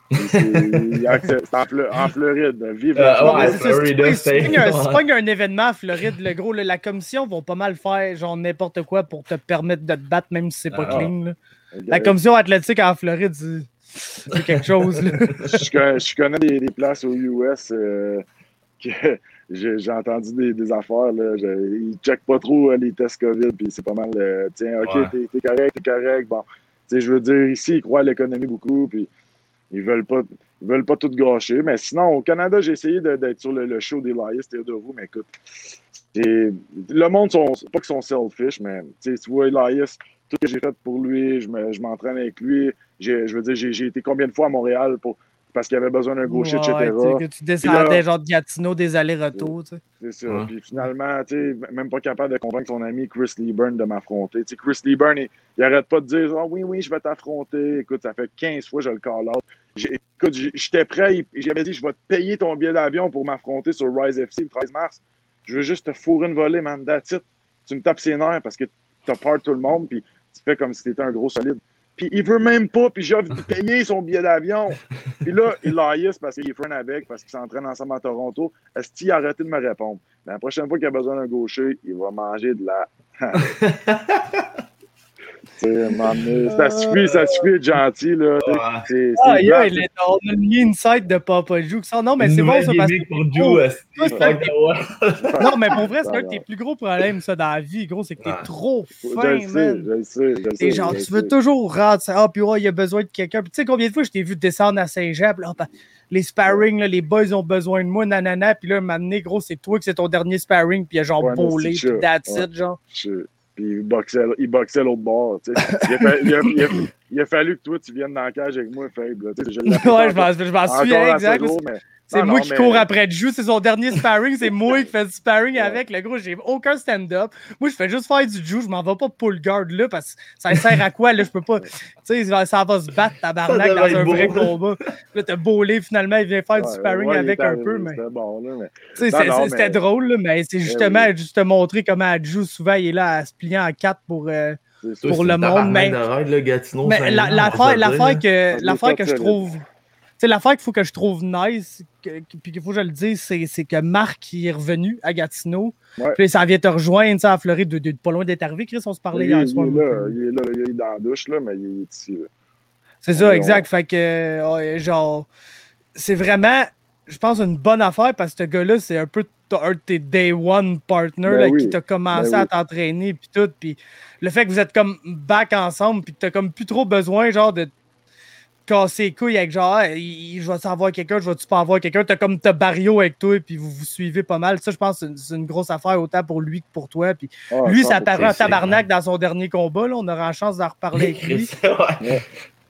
C'est en, Fl- en Floride. Vive Euh, la ouais, Floride. Florida, Si c'est- tu pognes un, si tu pognes un événement à Floride, le gros, là, la commission va pas mal faire genre n'importe quoi pour te permettre de te battre, même si c'est pas Ah. clean. Là. La commission athlétique en Floride, c'est, c'est quelque chose. Là. Je, connais- je connais des, des places aux U S euh, que j'ai, j'ai entendu des, des affaires. Là, je, ils checkent pas trop euh, les tests COVID, puis c'est pas mal. Euh, tiens, OK, Ouais. t'es, t'es correct, t'es correct. Bon, tu sais, je veux dire, ici, ils croient à l'économie beaucoup, puis ils veulent pas. Ils veulent pas tout gâcher. Mais sinon, au Canada, j'ai essayé de, d'être sur le, le show d'Elias Théodorou, mais écoute, c'est- le monde, sont, pas qu'ils sont selfish, mais tu sais, tu vois, Elias, tout ce que j'ai fait pour lui, je, me, je m'entraîne avec lui. J'ai, je veux dire, j'ai, j'ai été combien de fois à Montréal pour, parce qu'il avait besoin d'un gaucher, Ouais, et tu sais, cetera. que tu descendais là- genre de Gatineau, des allers-retours. Tu sais. C'est ça. Ouais. Puis finalement, tu sais, même pas capable de convaincre son ami Chris Leeburn de m'affronter. Tu sais, Chris Leeburn, il, il arrête pas de dire oh, oui, oui, je vais t'affronter. Écoute, ça fait quinze fois que je le call out. J'ai- Écoute, j'ai- j'étais prêt. il- J'avais dit je vais te payer ton billet d'avion pour m'affronter sur Rise F C le treize mars. Je veux juste te fourrer une volée, man. That's it. Tu me tapes ses nerfs parce que t'as peur de tout le monde, puis tu fais comme si t'étais un gros solide. Puis il veut même pas, puis j'ai envie de payer son billet d'avion. Puis là, il laïs parce qu'il est friend avec, parce qu'ils s'entraînent ensemble à Toronto. Est-ce qu'il a arrêté de me répondre? Mais la prochaine fois qu'il a besoin d'un gaucher, il va manger de la. Tu sais, m'emmener- ça suffit, ça suffit d'être gentil, là. Tu sais, Ouais. C'est, Ah, c'est yeah, plate. il est- on a mis une site de Papa Joe. Non, mais Une c'est bon nouvelle ça parce que. gimmick pour Joe, esti, Toi, c'est fuck un the des- world. Non, mais pour vrai, c'est Ça un de va. tes plus gros problèmes, ça, dans la vie, gros, c'est que t'es Ouais. trop Je fin, le sais, man. je le sais, je le sais. Et genre, je le tu veux sais. toujours rentrer. Ah, puis ouais, il y a besoin de quelqu'un. Puis tu sais combien de fois je t'ai vu descendre à Saint-Jean, puis là, ben, les sparring, là, les boys ont besoin de moi, nanana. Puis là, un moment donné, gros, c'est toi que c'est ton dernier sparring, puis il y a genre Ouais, mais Bolé, c'est puis that's ouais. it, genre. Je- Puis il boxait, il boxait l'autre bord. Tu sais. Il, a fa- il, a, il, a, il a fallu que toi, tu viennes dans la cage avec moi, faible. là. Tu sais, je l'ai fait Ouais, je encore- m'en, je m'en encore souviens, à ce exact. jour, mais- C'est Non, moi non, qui mais- cours après Jou, c'est son dernier sparring, c'est moi qui fais du sparring Ouais. avec. Le gros, j'ai aucun stand-up. Moi, je fais juste faire du Jou, je m'en vais pas pull guard là parce que ça sert à quoi? Là, je peux pas. Tu sais, ça va se battre, tabarnak, Ça dans devait un être vrai beau. combat. Là, t'as Bolé, finalement, il vient faire Ouais, du sparring ouais, il avec est un arrivé, peu, mais. C'était bon, là, mais... Tu sais, Non, c'est- non, c'est- mais- c'était drôle, là, mais c'est Eh justement oui. juste te montrer comment Adjou, souvent, il est là à se plier en quatre pour, euh, C'est sûr. pour C'est le une monde. tabarnak Mais, de ride, là, Gatineau, mais Saint-Jean, la- on va l'affaire, se le l'affaire dire, que, là. l'affaire que je Solide. trouve. Tu sais, l'affaire qu'il faut que je trouve nice, que- que- puis qu'il faut que je le dise, c'est, c'est que Marc il est revenu à Gatineau. Ouais. Puis ça vient te rejoindre, tu sais, en Floride, de, de- pas loin d'être arrivé. Chris, on se Il, parlait il hier est soir. là, il est là, il est dans la douche, là, mais il est ici. Là. C'est ça, Ouais, exact. Fait que, euh, ouais, genre, c'est vraiment, je pense, une bonne affaire parce que ce gars-là, c'est un peu t- un de tes day one partners Ben là, oui, qui t'a commencé ben à oui. t'entraîner, puis tout. Puis le fait que vous êtes comme back ensemble, puis que t'as comme plus trop besoin, genre, de casser les couilles avec genre, ah, il- je vais-tu avoir quelqu'un, je vais-tu pas avoir quelqu'un. T'as comme ta Barrio avec toi, puis vous vous suivez pas mal. Ça, je pense que c'est une, c'est une grosse affaire autant pour lui que pour toi. Puis Ah, lui, ça cent pour cent. apparaît en c'est tabarnak dans son dernier combat. Là. On aura la chance d'en reparler avec lui. Ouais.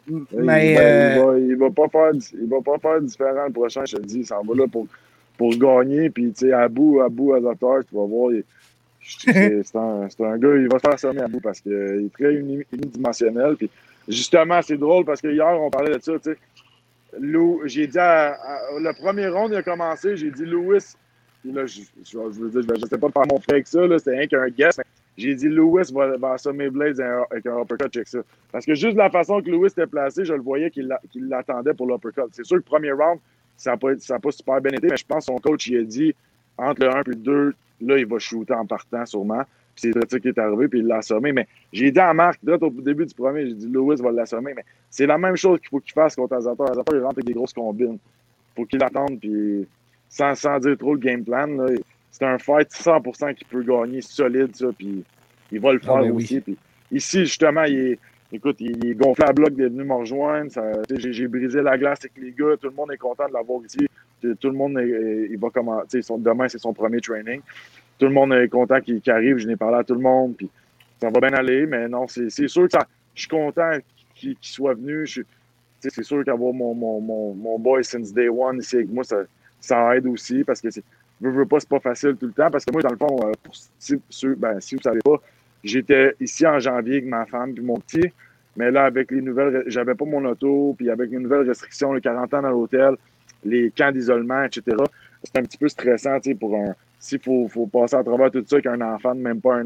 Mais. il, euh, va, il, va, il va pas faire, il va pas faire différent le prochain, je te le dis. Il s'en va là pour, pour gagner. Puis, tu sais, à bout, à bout, à Zatar, tu vas voir. il- c'est, c'est, un, c'est un gars, il va se faire sommer à bout parce qu'il est très uni- unidimensionnel. Puis, justement, c'est drôle parce que hier, on parlait de ça, tu sais. Lou, j'ai dit à, à- le premier round, il a commencé, j'ai dit Lewis. Puis là, je, je, je veux dire, je ne sais pas faire mon frère avec ça, là, c'était rien qu'un guess. Mais j'ai dit Lewis va, va assommer Blades avec un, avec un uppercut, check ça. Parce que juste la façon que Lewis était placé, je le voyais qu'il, l'a- qu'il l'attendait pour l'uppercut. C'est sûr que le premier round, ça n'a pas, ça a pas super bien été, mais je pense que son coach, il a dit entre le un et le deux, là, il va shooter en partant sûrement. Puis c'est ça qui est arrivé, puis il l'a assommé. Mais j'ai dit à Marc, direct au début du premier, j'ai dit Lewis va l'assommer. Mais c'est la même chose qu'il faut qu'il fasse contre Azator. Azator, il rentre avec des grosses combines. Faut qu'il attende, puis sans, sans dire trop le game plan, là, c'est un fight cent pour cent qu'il peut gagner solide, ça, puis il va le faire Ah, ben oui. aussi. Puis ici, justement, il est, écoute, il est gonflé à bloc d'être venu me rejoindre. Ça, j'ai, j'ai brisé la glace avec les gars. Tout le monde est content de l'avoir ici. Tout le monde, est, il va commencer. Demain, c'est son premier training. Tout le monde est content qu'il, qu'il arrive. Je n'ai parlé à tout le monde. Puis ça va bien aller. Mais non, c'est, c'est sûr que ça, je suis content qu'il, qu'il soit venu. Je, c'est sûr qu'avoir mon, mon, mon, mon boy since day one ici avec moi, ça, ça aide aussi. Parce que c'est, je veux pas, c'est pas facile tout le temps. Parce que moi, dans le fond, pour, si, si, ben, si vous savez pas, j'étais ici en janvier avec ma femme puis mon petit. Mais là, avec les nouvelles, j'avais pas mon auto. Puis avec les nouvelles restrictions, les quarante ans dans l'hôtel, les camps d'isolement, et cetera, c'est un petit peu stressant, tu sais, pour un. S'il faut, faut passer à travers tout ça avec un enfant de même pas un an.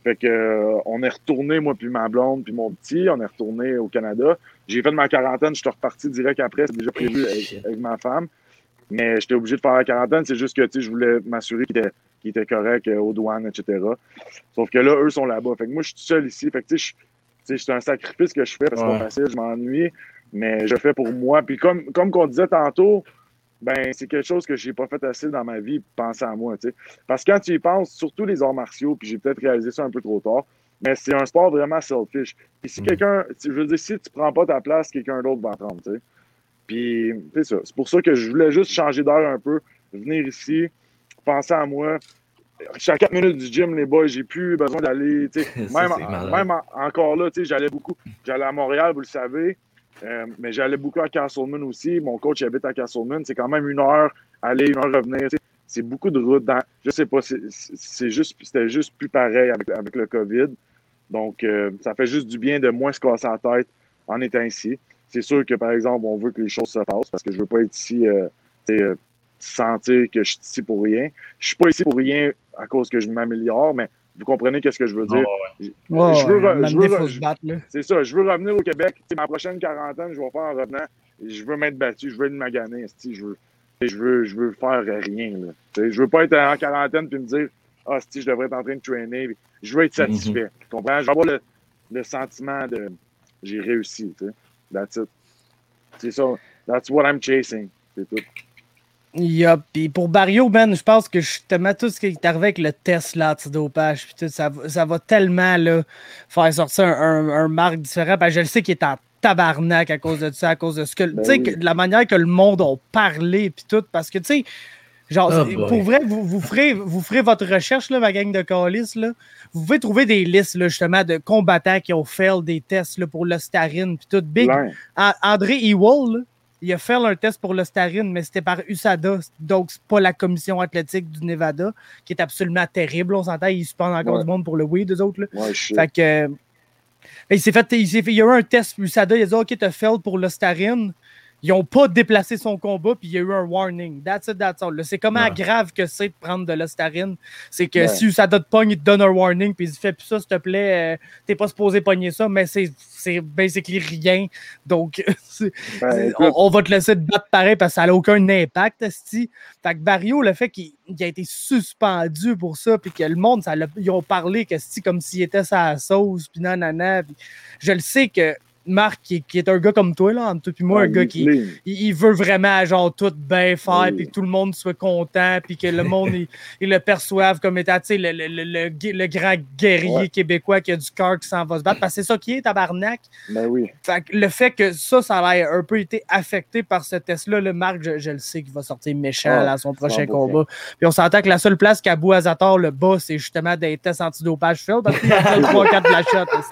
Fait que euh, on est retourné, moi puis ma blonde puis mon petit, on est retourné au Canada. J'ai fait ma quarantaine, je suis reparti direct après, c'est déjà prévu avec, avec ma femme. Mais j'étais obligé de faire la quarantaine, c'est juste que tu sais, je voulais m'assurer qu'il était, qu'il était correct euh, aux douanes, et cetera. Sauf que là, eux sont là-bas. Fait que moi, je suis tout seul ici. Fait que tu sais, c'est un sacrifice que je fais parce que c'est pas facile, je m'ennuie, mais je le fais pour moi. Puis comme, comme qu'on disait tantôt, ben c'est quelque chose que j'ai pas fait assez dans ma vie, penser à moi, tu sais. Parce que quand tu y penses, surtout les arts martiaux, puis j'ai peut-être réalisé ça un peu trop tard, mais c'est un sport vraiment selfish. Puis si quelqu'un, je veux dire, si tu prends pas ta place, quelqu'un d'autre va prendre, tu sais. Puis, c'est ça. C'est pour ça que je voulais juste changer d'air un peu, venir ici, penser à moi. Je suis à quatre minutes du gym, les boys, j'ai plus besoin d'aller, tu sais. Même, même en, encore là, tu sais, j'allais beaucoup. J'allais à Montréal, vous le savez. Euh, mais j'allais beaucoup à Castleman aussi. Mon coach habite à Castleman. C'est quand même une heure aller, une heure revenir. C'est beaucoup de route. Dans, je sais pas, c'est juste, c'était juste plus pareil avec, avec le COVID. Donc, euh, ça fait juste du bien de moins se casser la tête en étant ici. C'est sûr que, par exemple, on veut que les choses se passent parce que je veux pas être ici, euh, euh, sentir que je suis ici pour rien. Je suis pas ici pour rien à cause que je m'améliore, mais vous comprenez qu'est-ce que je veux dire. Oh, ouais. Oh, je veux, ouais, je veux, faut se battre, là. C'est ça, je veux revenir au Québec. T'sais, ma prochaine quarantaine, je vais faire en revenant. Je veux m'être battu, je veux être magané. Je veux, je veux, je veux faire rien. Là. Je veux pas être en quarantaine et me dire ah, si je devrais être en train de traîner. Je veux être satisfait. Mm-hmm. Tu comprends? Je veux avoir le, le sentiment de j'ai réussi. T'sais. That's it. C'est ça. That's what I'm chasing. C'est tout. Yup. Puis pour Barrio, Ben, je pense que justement tout ce qui est arrivé avec le test là, antidopage, puis tout, ça, ça va tellement là, faire sortir un, un, un marque différent. Ben, je le sais qu'il est en tabarnak à cause de ça, à cause de ce que. Ben tu sais, oui. De la manière que le monde a parlé, puis tout, parce que, tu sais, genre, oh pour vrai, vous, vous, ferez, vous ferez votre recherche, là, ma gang de calices, là. Vous pouvez trouver des listes, là, justement, de combattants qui ont fait des tests là, pour l'ostarine, puis tout. Big. Ouais. André Ewell, là. Il a fait un test pour l'ostarine, mais c'était par U S A D A, donc c'est pas la commission athlétique du Nevada, qui est absolument terrible. On s'entend, ils suspendent encore ouais. du monde pour le weed, eux autres. Là. Ouais, je fait que, euh, il s'est fait, il s'est fait, il y a eu un test U S A D A, il a dit OK, t'as fait pour l'ostarine. Ils n'ont pas déplacé son combat, puis il y a eu un warning. That's it, that's all. C'est comment ouais. grave que c'est de prendre de l'ostarine. C'est que ouais. si U S A D A te pogne, il te donne un warning, puis il dit fais plus ça, s'il te plaît, euh, t'es pas supposé pogner ça, mais c'est, c'est basically rien. Donc, ben, on, on va te laisser te battre pareil parce que ça n'a aucun impact. Esti. Fait que Barrio, le fait qu'il il a été suspendu pour ça, puis que le monde, ça ils ont parlé que comme s'il était sa sauce, puis nanana. Puis je le sais que Marc, qui, qui est un gars comme toi, là, entre toi et moi, ouais, un gars qui il, il veut vraiment genre tout bien faire, puis oui. que tout le monde soit content, puis que le monde il, il le perçoive comme étant le, le, le, le, le grand guerrier ouais. québécois qui a du cœur qui s'en va se battre, parce que c'est ça qui est, tabarnak. Ben oui. Fait que le fait que ça, ça a un peu été affecté par ce test-là, le Marc, je, je le sais qu'il va sortir méchant ah, là, à son prochain combat. Puis on s'entend que la seule place qu'à Bouazator le bas, c'est justement des tests antidopage faits, parce qu'il y a trois quatre de la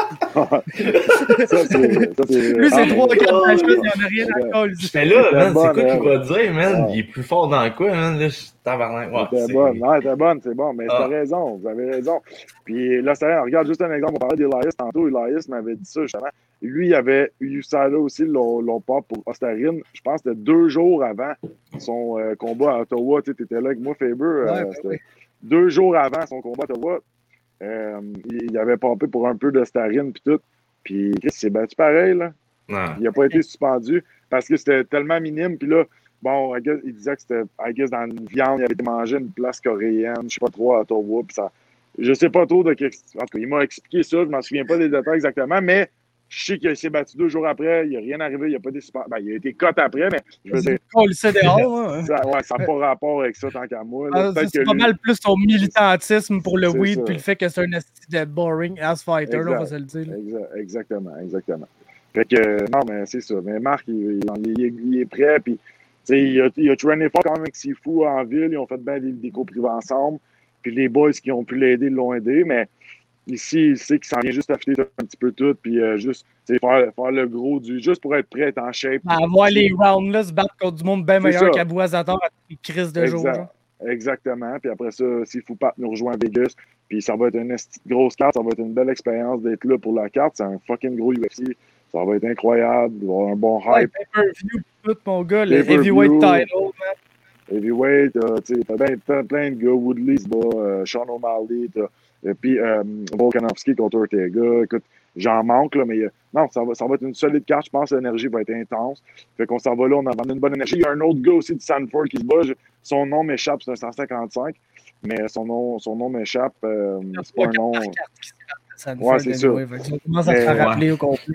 shot. Ça, c'est Lui, c'est trois quatre matchs, il n'y en a rien à cause. Mais là, man, c'est quoi qu'il va dire, man? Il est plus fort dans quoi, man? Là, je suis tabarnak. T'es bonne, non, t'es bonne, c'est bon, mais t'as raison, vous avez raison. Puis là, c'est rien, regarde juste un exemple, on parlait d'Elias tantôt, Elias m'avait dit ça, justement. Lui, il avait eu ça là aussi, l'ont pas pour Ostarine, je pense que c'était deux jours avant son euh, combat à Ottawa. Tu étais là avec moi, Faber. Ouais, euh, ouais. Deux jours avant son combat à Ottawa, euh, il, il avait pompé pour un peu d'Ostarine, puis tout. Puis, Chris, il s'est battu pareil, là. Non. Il n'a pas été suspendu parce que c'était tellement minime. Puis là, bon, guess, il disait que c'était, I guess, dans une viande, il avait été mangé une place coréenne, je sais pas trop, à Ottawa. Puis ça, je sais pas trop de. En tout cas, il m'a expliqué ça, je m'en souviens pas des détails exactement, mais je sais qu'il s'est battu deux jours après, il n'y a rien arrivé, il n'y a pas été suspendu. Ben, il a été cut après, mais je veux dire. On le sait dehors, hein. Ça, ouais, ça n'a pas rapport avec ça tant qu'à moi. Là. Ah, c'est que pas lui... mal plus son militantisme pour le c'est weed, ça. Puis le fait que c'est un esti de boring ass fighter, là, on va se le dire. Là. Exact, exactement, exactement. Fait que, non, mais c'est ça. Mais Marc, il, il, il, il est prêt, puis il a, il a trainé fort quand même avec ses fous en ville, ils ont fait bien des, des cours privés ensemble, puis les boys qui ont pu l'aider l'ont aidé, mais ici, il sait qu'il s'en vient juste affûter un petit peu tout, puis euh, juste faire, faire le gros du. Juste pour être prêt, être en shape. Ben, avoir les rounds-là, se battre contre du monde bien meilleur qu'à Boisator à des crises de jour. Genre. Exactement. Puis après ça, s'il faut pas nous rejoindre à Vegas, puis ça va être une grosse carte, ça va être une belle expérience d'être là pour la carte. C'est un fucking gros U F C. Ça va être incroyable. Il va y avoir un bon hype. Ouais, pay-per-view, tout, mon gars. Le heavyweight title, man. Heavyweight, euh, tu sais, t'as, t'as plein de gars. Woodley se bat, euh, Sean O'Malley, t'as Et puis euh, Volkanovski contre Ortega. Écoute, j'en manque, là, mais euh, non, ça va, ça va être une solide carte. Je pense que l'énergie va être intense. Fait qu'on s'en va là, on a vraiment une bonne énergie. Il y a un autre gars aussi de Sanford qui se bat. Je, son nom m'échappe, c'est un cent cinquante-cinq. Mais son nom, son nom m'échappe. Euh, c'est pas un nom. Ouais, c'est ça. On commence à se faire rappeler au complet.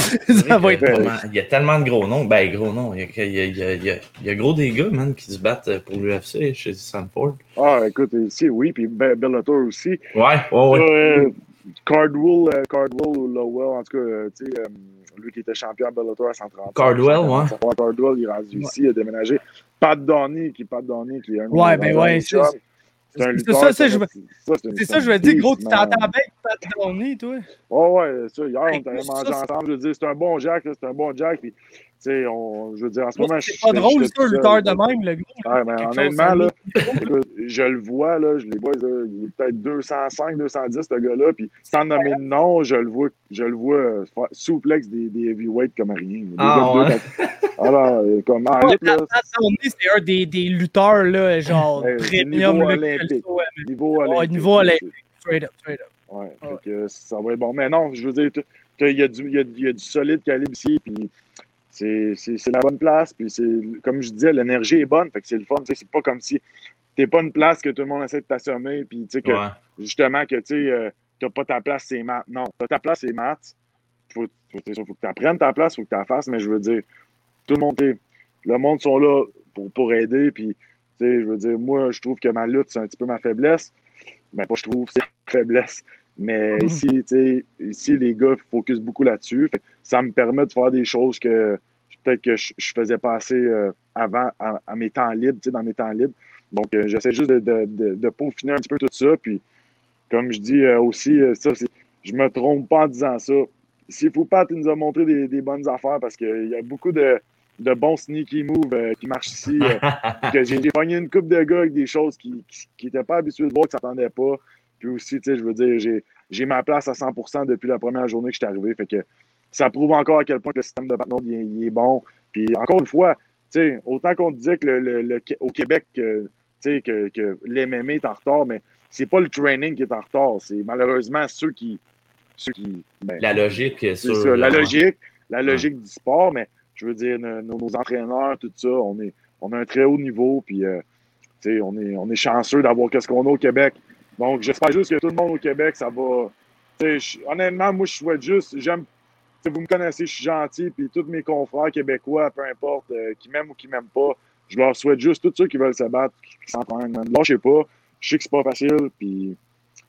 Ça va être tellement, il y a tellement de gros noms. Ben, gros noms. Il y a, il y a, il y a, il y a, il y a gros des gars, man, qui se battent pour l'U F C chez Sanford. Ah, écoute, ici, oui. Puis Bellator aussi. Ouais, ouais, ouais. Euh, Cardwell, euh, Cardwell ou Lowell, en tout cas, euh, tu sais, euh, lui qui était champion à Bellator à cent trente. Cardwell, ouais. Cardwell, il est rendu ici, il a déménagé. Pat Donnie, qui Pat Donnie, qui est un ouais, ben ouais, c'est ça. C'est un lutteur. Ça, ça, je... C'est ça, je veux dire, gros, tu t'entends bien avec Pat Donnie, toi. Oh, ouais, ça, hier, on t'avait mangé ensemble. Je veux dire, c'est un bon Jack, c'est un bon Jack. Puis, tu sais, on, je veux dire, en ce moment, je suis. C'est pas drôle, c'est un lutteur de même, le gros. Ouais, mais honnêtement, là, écoute, je le vois, là, je les vois, là, il est peut-être deux cent cinq, deux cent dix, ce gars-là. Puis, sans nommer de nom, je le vois, je le vois euh, faire souplex des, des heavyweights comme rien. Des ah, ouais. Deux, alors, comme en ouais, là, c'est un des, des lutteurs, là, genre, ouais, premium. Niveau là, olympique. Le... Niveau olympique. Ouais, niveau olympique. Straight up, straight up. Ouais, ouais. Fait que ça va être bon. Mais non, je veux dire, il y, y, y a du solide calibre ici, puis c'est, c'est, c'est la bonne place, puis c'est, comme je disais, l'énergie est bonne, fait que c'est le fun. C'est pas comme si t'es pas une place que tout le monde essaie de t'assommer, puis tu sais que, ouais. justement, que tu euh, t'as pas ta place, c'est maths. Non, t'as ta place, c'est maths. Faut, faut, faut que tu apprennes ta place, faut que tu la fasses, mais je veux dire, tout le monde, le monde sont là pour, pour aider, puis tu sais, je veux dire, moi, je trouve que ma lutte, c'est un petit peu ma faiblesse. Ben, pas je trouve, c'est une faiblesse. Mais mmh. ici, tu sais, ici, les gars focusent beaucoup là-dessus. Ça me permet de faire des choses que peut-être que je, je faisais pas assez euh, avant, à, à mes temps libres, tu sais, dans mes temps libres. Donc, euh, j'essaie juste de, de, de, de peaufiner un petit peu tout ça. Puis, comme je dis euh, aussi, euh, ça, c'est, je me trompe pas en disant ça. S'il faut pas, tu nous as montré des, des bonnes affaires parce qu'il y a beaucoup de, de bons sneaky moves euh, qui marchent ici. Euh, que j'ai, j'ai pogné une couple de gars avec des choses qui n'étaient pas habitués de voir, qui ne s'attendaient pas. Puis aussi, tu sais, je veux dire, j'ai, j'ai ma place à cent pour cent depuis la première journée que je suis arrivé. Fait que ça prouve encore à quel point que le système de Batman, il, il est bon. Puis encore une fois, tu sais, autant qu'on disait que le, le, le, au Québec, que, tu sais, que, que l'M M A est en retard, mais c'est pas le training qui est en retard. C'est malheureusement ceux qui. Ceux qui ben, la logique, c'est sur, ça. La logique, la logique ouais. du sport, mais je veux dire, nos, nos entraîneurs, tout ça, on, est, on a un très haut niveau. Puis, euh, tu sais, on est, on est chanceux d'avoir qu'est-ce qu'on a au Québec. Donc, j'espère juste que tout le monde au Québec, ça va. Je, honnêtement, moi, je souhaite juste. J'aime. Vous me connaissez, je suis gentil, puis tous mes confrères québécois, peu importe, euh, qui m'aiment ou qui m'aiment pas, je leur souhaite juste tous ceux qui veulent se battre, qui s'entraînent. Lâchez pas. Je sais que c'est pas facile, puis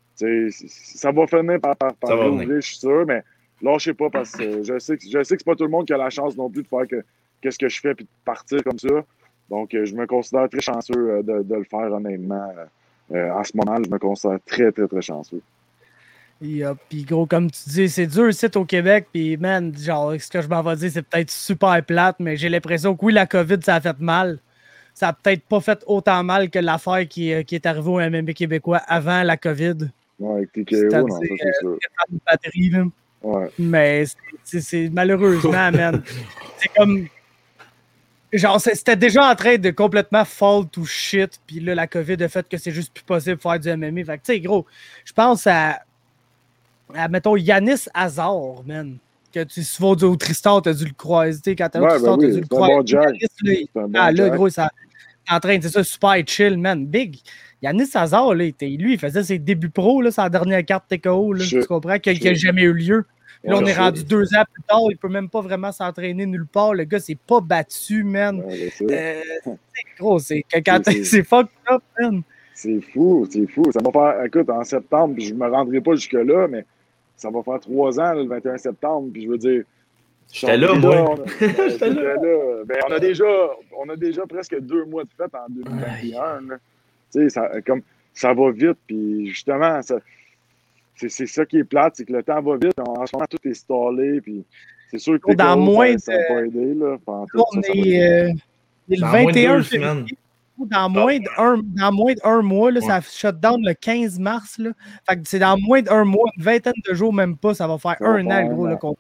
ça va finir par, par, par ouvrir, je suis sûr, mais lâchez pas parce que je sais que je sais que c'est pas tout le monde qui a la chance non plus de faire que, qu'est-ce que je fais puis de partir comme ça. Donc, euh, je me considère très chanceux euh, de, de le faire, honnêtement. Euh, en ce moment, je me considère très, très, très chanceux. Yeah, puis gros, comme tu dis, c'est dur ici au Québec, puis man, genre, ce que je m'en vais dire, c'est peut-être super plate, mais j'ai l'impression que oui, la COVID, ça a fait mal. Ça a peut-être pas fait autant mal que l'affaire qui, qui est arrivée au M M A québécois avant la COVID. Ouais, avec T K O, non, ça c'est sûr. Une batterie, là. Ouais. Mais c'est, c'est, c'est malheureusement, man. C'est comme... Genre, c'était déjà en train de complètement fall to shit, puis là, la COVID a fait que c'est juste plus possible de faire du M M A. Fait que, tu sais, gros, je pense à... à, mettons, Yanis Hazard, man. Que tu souvent au Tristan, t'as dû le croiser. Quand t'as ouais, Tristan, ben oui, t'as dû le croiser. Bon Jack. Yanis, là, bon ah, là, Jack. gros, ça... en train de c'est ça, super chill, man. Big. Yanis Hazard, là, était, lui, il faisait ses débuts pro, là, sa dernière carte T K O, là, tu comprends, qui n'a jamais eu lieu. Là, ouais, on est rendu deux ans plus tard, il peut même pas vraiment s'entraîner nulle part. Le gars s'est pas battu, man. Ouais, c'est, euh, c'est gros, c'est quand c'est, c'est fucked up, man. C'est fou, c'est fou. Ça va faire, écoute, en septembre, puis je me rendrai pas jusque-là, mais ça va faire trois ans, là, le vingt et un septembre, puis je veux dire. J'étais là, moi. J'étais là. Ben, on a déjà, on a déjà presque deux mois de fête en deux mille vingt et un. Tu sais, ça, comme, ça va vite, puis justement, ça, c'est, c'est ça qui est plate, c'est que le temps va vite. En ce moment, tout est stallé, puis c'est sûr que dans moins de... ça n'a pas aidé. Là, on ça, est, euh, le vingt et un février. Dans moins, d'un, dans moins d'un mois, là, ouais. Ça shut down le quinze mars. Là. Fait que c'est dans moins d'un mois, une vingtaine de jours, même pas, ça va faire ça un an, gros, là, qu'on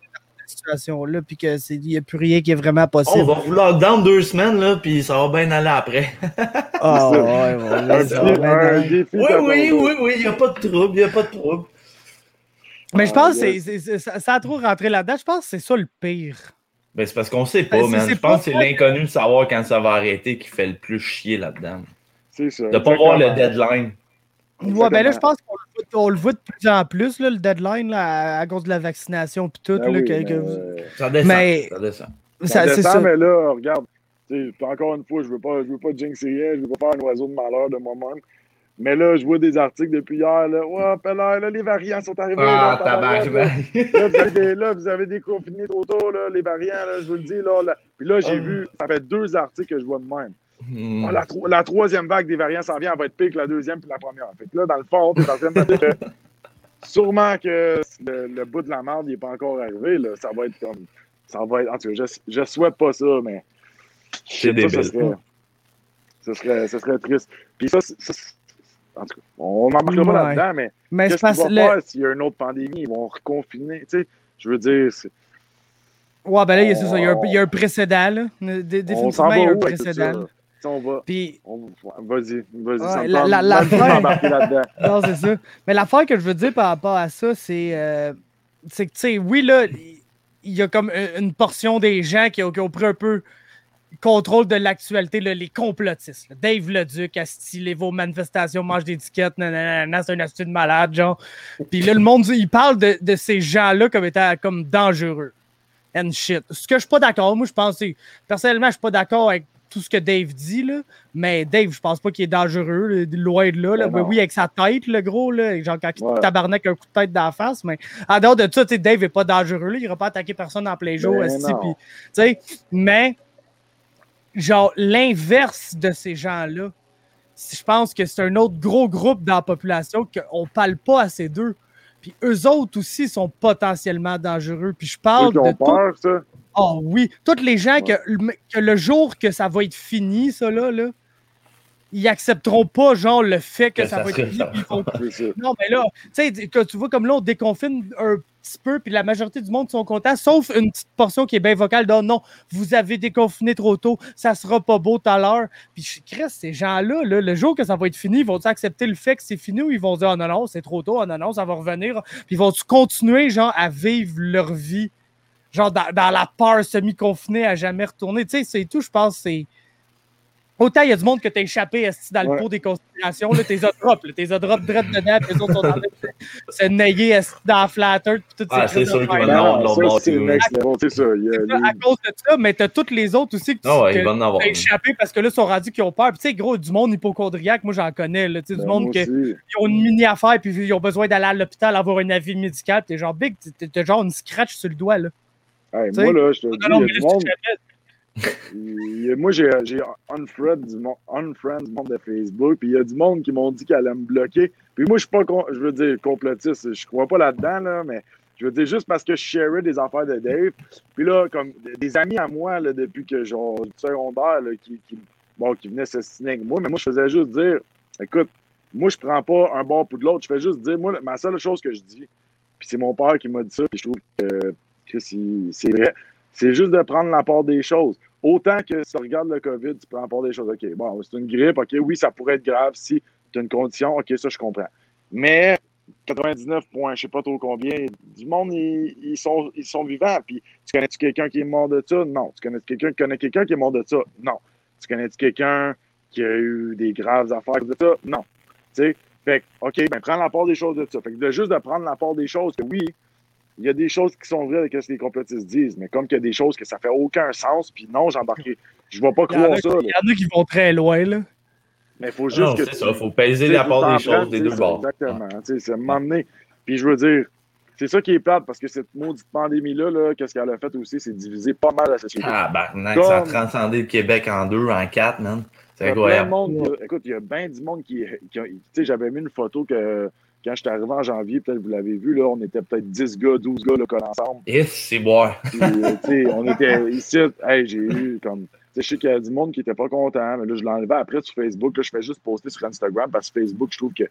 situation-là, puis qu'il n'y a plus rien qui est vraiment possible. On va vous lockdown deux semaines, là, puis ça va bien aller après. Ah, oh, ouais, ouais, Un, ça dé- va bien un aller. défi Oui, de oui, Bordeaux. oui, oui, il n'y a pas de trouble, il n'y a pas de trouble. Mais je pense que Ah, c'est, c'est, c'est- ça, ça a trop rentré là-dedans. Je pense que c'est ça le pire. Ben, c'est parce qu'on sait pas, Ben, c'est- man. c'est Je pense pas que c'est ça. l'inconnu de savoir quand ça va arrêter qui fait le plus chier là-dedans. C'est ça. De pas voir le exactement. deadline. Ouais, ben là, je Exactement. pense qu'on le voit, on le voit de plus en plus, là, le deadline, là, à, à cause de la vaccination puis tout. Ben là, oui, que- mais, que- euh, Ça descend. Mais- Ça descend. ça ça- c'est descend, ça. mais là, regarde, tu sais, encore une fois, je veux pas, je veux pas jinxer rien, je veux pas faire un oiseau de malheur de moi-même. Mais là, je vois des articles depuis hier, là. Ouais, Pellère, là, les variants sont arrivés. Ah, là, tabarouette, là. tabarnak. Là, vous avez, là, vous avez déconfiné trop tôt, là, les variants, là, je vous le dis. Là, là. Puis là, j'ai Ah. vu, ça fait deux articles que je vois de même. Hmm. Ah, la, tro- la troisième vague des variants s'en vient, elle va être pire que la deuxième puis la première. Fait que là, dans le fond, t'es en train de me dire que sûrement que le, le bout de la merde n'est pas encore arrivé. Là. Ça va être comme. Ça va être. En tout cas, je, je souhaite pas ça, mais. C'est ça, débile. Ce serait, ce serait, ce serait triste. Puis ça, c'est- ça, c'est- en tout cas, on n'embarquera pas Ouais. là-dedans, mais Mais qu'est-ce c'est parce qu'ils vont le- faire s'il y a une autre pandémie? Ils vont reconfiner. Tu sais, je veux dire, c'est- Ouais, ben là, il y a- c'est ça, il y a un, il y a un précédent, là. Dé- on s'en Définitivement, va il y a un où avec tout ça? précédent. là? Tu sais, on va. Puis, on- Vas-y, vas-y. Ouais, ça me la- tente la- la même pas fin- d'embarquer là-dedans. non, c'est ça. Mais l'affaire que je veux dire par rapport à ça, c'est euh, c'est que, tu sais, oui, là, il y a comme une une portion des gens qui ont, qui ont pris un peu contrôle de l'actualité, là, les complotistes. là. Dave Leduc, Asti, les vos manifestations, mange des tickets, nanana, c'est un attitude malade, genre. Puis là, le monde, il parle de, de ces gens-là comme étant comme dangereux. And shit. Ce que je suis pas d'accord, moi, je pense, c'est- personnellement, je suis pas d'accord avec tout ce que Dave dit, là, mais Dave, je pense pas qu'il est dangereux, là, loin de là. là. Ben non. Oui, avec sa tête, le gros, là, genre quand il Ouais. tabarnak un coup de tête dans la face, mais en dehors de ça, tu sais, Dave est pas dangereux, là, il ira pas attaquer personne en plein jour, Ben esti, non. puis, tu sais, mais genre l'inverse de ces gens-là, je pense que c'est un autre gros groupe dans la population qu'on parle pas assez d'eux. Puis eux autres aussi sont potentiellement dangereux. Puis je Ceux parle qui ont de tout- peur, ça. Oh oui, tous les gens Ouais. que, le- que le jour que ça va être fini, ça là, là ils accepteront pas genre le fait que, Que ça, ça va être serait fini. ça. puis ils vont- C'est ça. Non, mais là, tu sais, que tu vois comme là, on déconfine un petit peu, puis la majorité du monde sont contents, sauf une petite portion qui est bien vocale de non, vous avez déconfiné trop tôt, ça sera pas beau tout à l'heure. Puis je crée ces gens-là, là, le jour que ça va être fini, ils vont-ils accepter le fait que c'est fini ou ils vont dire oh non, non, c'est trop tôt, oh non, non, ça va revenir. Puis ils vont-tu continuer, genre, à vivre leur vie, genre, dans, dans la peur semi-confinée à jamais retourner. Tu sais, c'est tout, je pense, c'est. Autant il y a du monde que t'as échappé esti, dans le Ouais. pot des conspirations, là, t'es drop, là, t'es drop direct dedans, puis les autres sont en train de se nailler esti, dans la flatter, puis toutes Ah, ces c'est crises sûr de qu'il va faire-là. en avoir de Non, l'autre ça, bord, c'est tu le vois. next level, c'est ça. Il y a C'est ça, les- à cause de ça, mais t'as tous les autres aussi que tu Ah ouais, que il va en avoir. t'as échappé parce que là, ils sont rendus qui ont peur. Puis tu sais, gros, du monde hypochondriaque, moi j'en connais, là, tu sais, du Ben, monde moi qui aussi. ont une mini-affaire, puis ils ont besoin d'aller à l'hôpital avoir un avis médical, puis t'es genre big, t'es- t'as genre une scratch sur le doigt, là. Hey, Tu moi, sais. là, je te dis, Non, non, il y mais a du là, monde. c'est jamais- il y a- Moi, j'ai j'ai unfriend du monde, unfriend du monde de Facebook, puis il y a du monde qui m'ont dit qu'elle allait me bloquer. Puis moi, je suis pas, con- je veux dire, complotiste, je crois pas là-dedans, là, mais je veux dire, juste parce que je sharais des affaires de Dave, puis là, comme des amis à moi, là, depuis que, genre, du secondaire, là, qui, qui, bon, qui venaient s'assiner avec moi, mais moi, je faisais juste dire, écoute, moi, je prends pas un bord pour de l'autre, je fais juste dire, moi, ma seule chose que je dis, puis c'est mon père qui m'a dit ça, puis je trouve que, que c'est c'est vrai, c'est juste de prendre la part des choses. Autant que si tu regardes le COVID, tu prends la part des choses. OK, bon, c'est une grippe, OK, oui, ça pourrait être grave si tu as une condition, OK, ça, je comprends. Mais quatre-vingt-dix-neuf points, je sais pas trop combien, du monde, ils, ils sont, ils sont vivants. Puis, tu connais-tu quelqu'un qui est mort de ça? Non. Tu connais quelqu'un qui connaît quelqu'un qui est mort de ça? Non. Tu connais-tu quelqu'un qui a eu des graves affaires de ça? Non. Tu sais, fait que, OK, ben, prends la part des choses de ça. Fait que de juste de prendre la part des choses, que oui, il y a des choses qui sont vraies avec ce que les complotistes disent, mais comme qu'il y a des choses que ça fait aucun sens, puis non, j'ai embarqué. Je vais pas Il y en croire a ça. qui- là. il y en a qui vont très loin, là. Mais il faut juste Non, que c'est tu- ça, il faut peser tu sais, la faut part t'en des choses prendre, des tu deux sais, bords. Exactement. Tu sais, c'est m'emmener. Puis je veux dire, c'est ça qui est plate, parce que cette maudite pandémie-là, là, qu'est-ce qu'elle a fait aussi, c'est diviser pas mal la société. Ah, barnac, Comme- ça a transcendé le Québec en deux, en quatre, man. C'est Il y a plein de incroyable. monde qui- écoute, il y a bien du monde qui. qui a- tu sais, j'avais mis une photo que quand j'étais arrivé en janvier, peut-être vous l'avez vu, là, on était peut-être dix gars, douze gars là, collés ensemble. Et c'est boire. Puis, euh, tu sais, on était ici. Hey, j'ai eu comme. Tu sais, je sais qu'il y a du monde qui était pas content, mais là, je l'ai enlevé après sur Facebook. Là, je fais juste poster sur Instagram parce que Facebook, je trouve que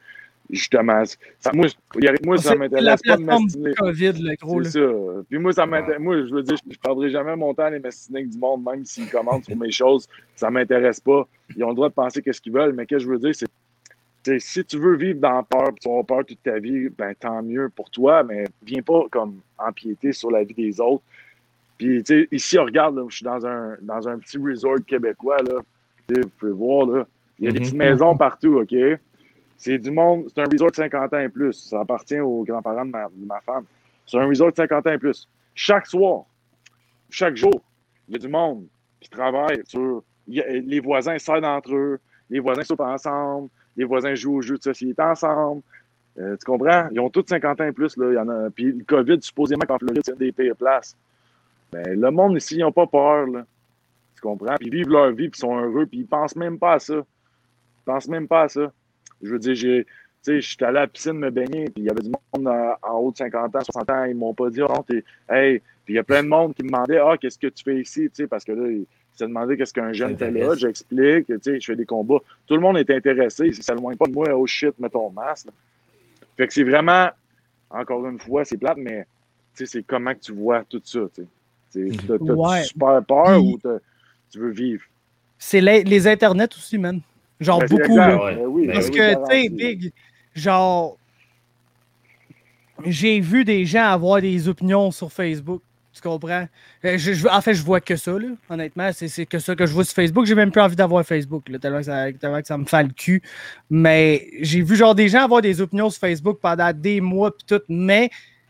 justement, ça, moi, moi ça m'intéresse pas de m'estiner. COVID, le gros. C'est ça. Puis moi, ça m'intéresse. Moi, je veux dire, je ne perdrai jamais mon temps à les m'estiner avec du monde, même s'ils commandent sur mes choses. Ça m'intéresse pas. Ils ont le droit de penser qu'est-ce qu'ils veulent, mais ce que je veux dire, c'est T'sais, si tu veux vivre dans la peur et tu vas avoir peur toute ta vie, ben tant mieux pour toi, mais viens pas comme empiéter sur la vie des autres. Puis ici, on regarde, là, je suis dans un, dans un petit resort québécois, là. Vous pouvez voir, là. Il y a des petites maisons partout, OK? C'est du monde, c'est un resort de cinquante ans et plus. Ça appartient aux grands-parents de ma, de ma femme. C'est un resort de cinquante ans et plus. Chaque soir, chaque jour, il y a du monde qui travaille sur. Y a, les voisins s'aident entre eux, les voisins soupent ensemble. Les voisins jouent aux jeux de société ensemble. Euh, tu comprends? Ils ont tous cinquante ans et plus. Là. Il y en a... Puis le COVID, supposément qu'en Floride, c'est une des pires places. Mais le monde ici, ils n'ont pas peur. Là. Tu comprends? Puis ils vivent leur vie, puis ils sont heureux, puis ils ne pensent même pas à ça. Ils ne pensent même pas à ça. Je veux dire, j'ai... Tu sais, je suis allé à la piscine me baigner, puis il y avait du monde en, en haut de cinquante ans, soixante ans, ils m'ont pas dit, oh non, t'es. Hey! Puis il y a plein de monde qui me demandait, ah, qu'est-ce que tu fais ici? Tu sais, parce que là, ils se demandaient qu'est-ce qu'un jeune fait là. J'explique, tu sais, je fais des combats. Tout le monde est intéressé. Ça ne loin pas de moi, oh shit, mets ton masque. Là. Fait que c'est vraiment, encore une fois, c'est plate, mais tu sais, c'est comment que tu vois tout ça. Tu sais. T'as, t'as ouais. super peur Puis, ou t'as, tu veux vivre? C'est les, les internets aussi, man. Genre ben, beaucoup. Là. Ouais. Ben oui, Parce ben que, oui, tu sais, Big, genre, j'ai vu des gens avoir des opinions sur Facebook. Tu comprends? Je, je, en fait, je vois que ça, là. Honnêtement, c'est, c'est que ça que je vois sur Facebook. J'ai même plus envie d'avoir Facebook, là, tellement, que ça, tellement que ça me fait le cul. Mais j'ai vu genre des gens avoir des opinions sur Facebook pendant des mois pis tout, mais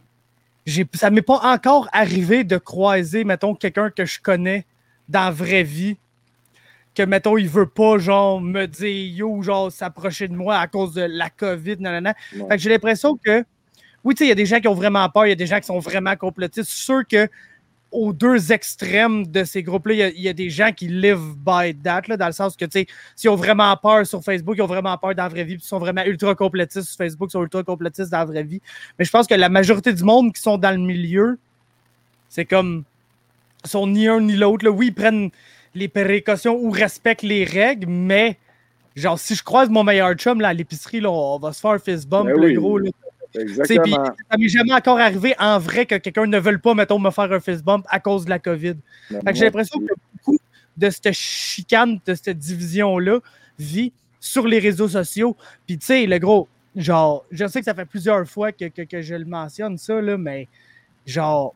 j'ai, ça m'est pas encore arrivé de croiser, mettons, quelqu'un que je connais dans la vraie vie, que, mettons, il veut pas, genre, me dire yo, genre, s'approcher de moi à cause de la COVID, nanana. Non. Fait que j'ai l'impression que oui, tu sais, il y a des gens qui ont vraiment peur, il y a des gens qui sont vraiment complotistes. Je suis sûr qu'aux deux extrêmes de ces groupes-là, il y, y a des gens qui live by that, là, dans le sens que, tu sais, s'ils ont vraiment peur sur Facebook, ils ont vraiment peur dans la vraie vie, puis ils sont vraiment ultra complotistes sur Facebook, ils sont ultra complotistes dans la vraie vie. Mais je pense que la majorité du monde qui sont dans le milieu, c'est comme, ils sont ni un ni l'autre. Là. Oui, ils prennent les précautions ou respectent les règles, mais, genre, si je croise mon meilleur chum là, à l'épicerie, là, on va se faire un fist bump, ben le oui. gros, là. Exactement. Pis, ça m'est jamais encore arrivé en vrai que quelqu'un ne veuille pas, mettons, me faire un fist bump à cause de la COVID. Fait que j'ai l'impression que beaucoup de cette chicane, de cette division-là, vit sur les réseaux sociaux. Puis, tu sais, le gros, genre, je sais que ça fait plusieurs fois que, que, que je le mentionne, ça, là, mais genre,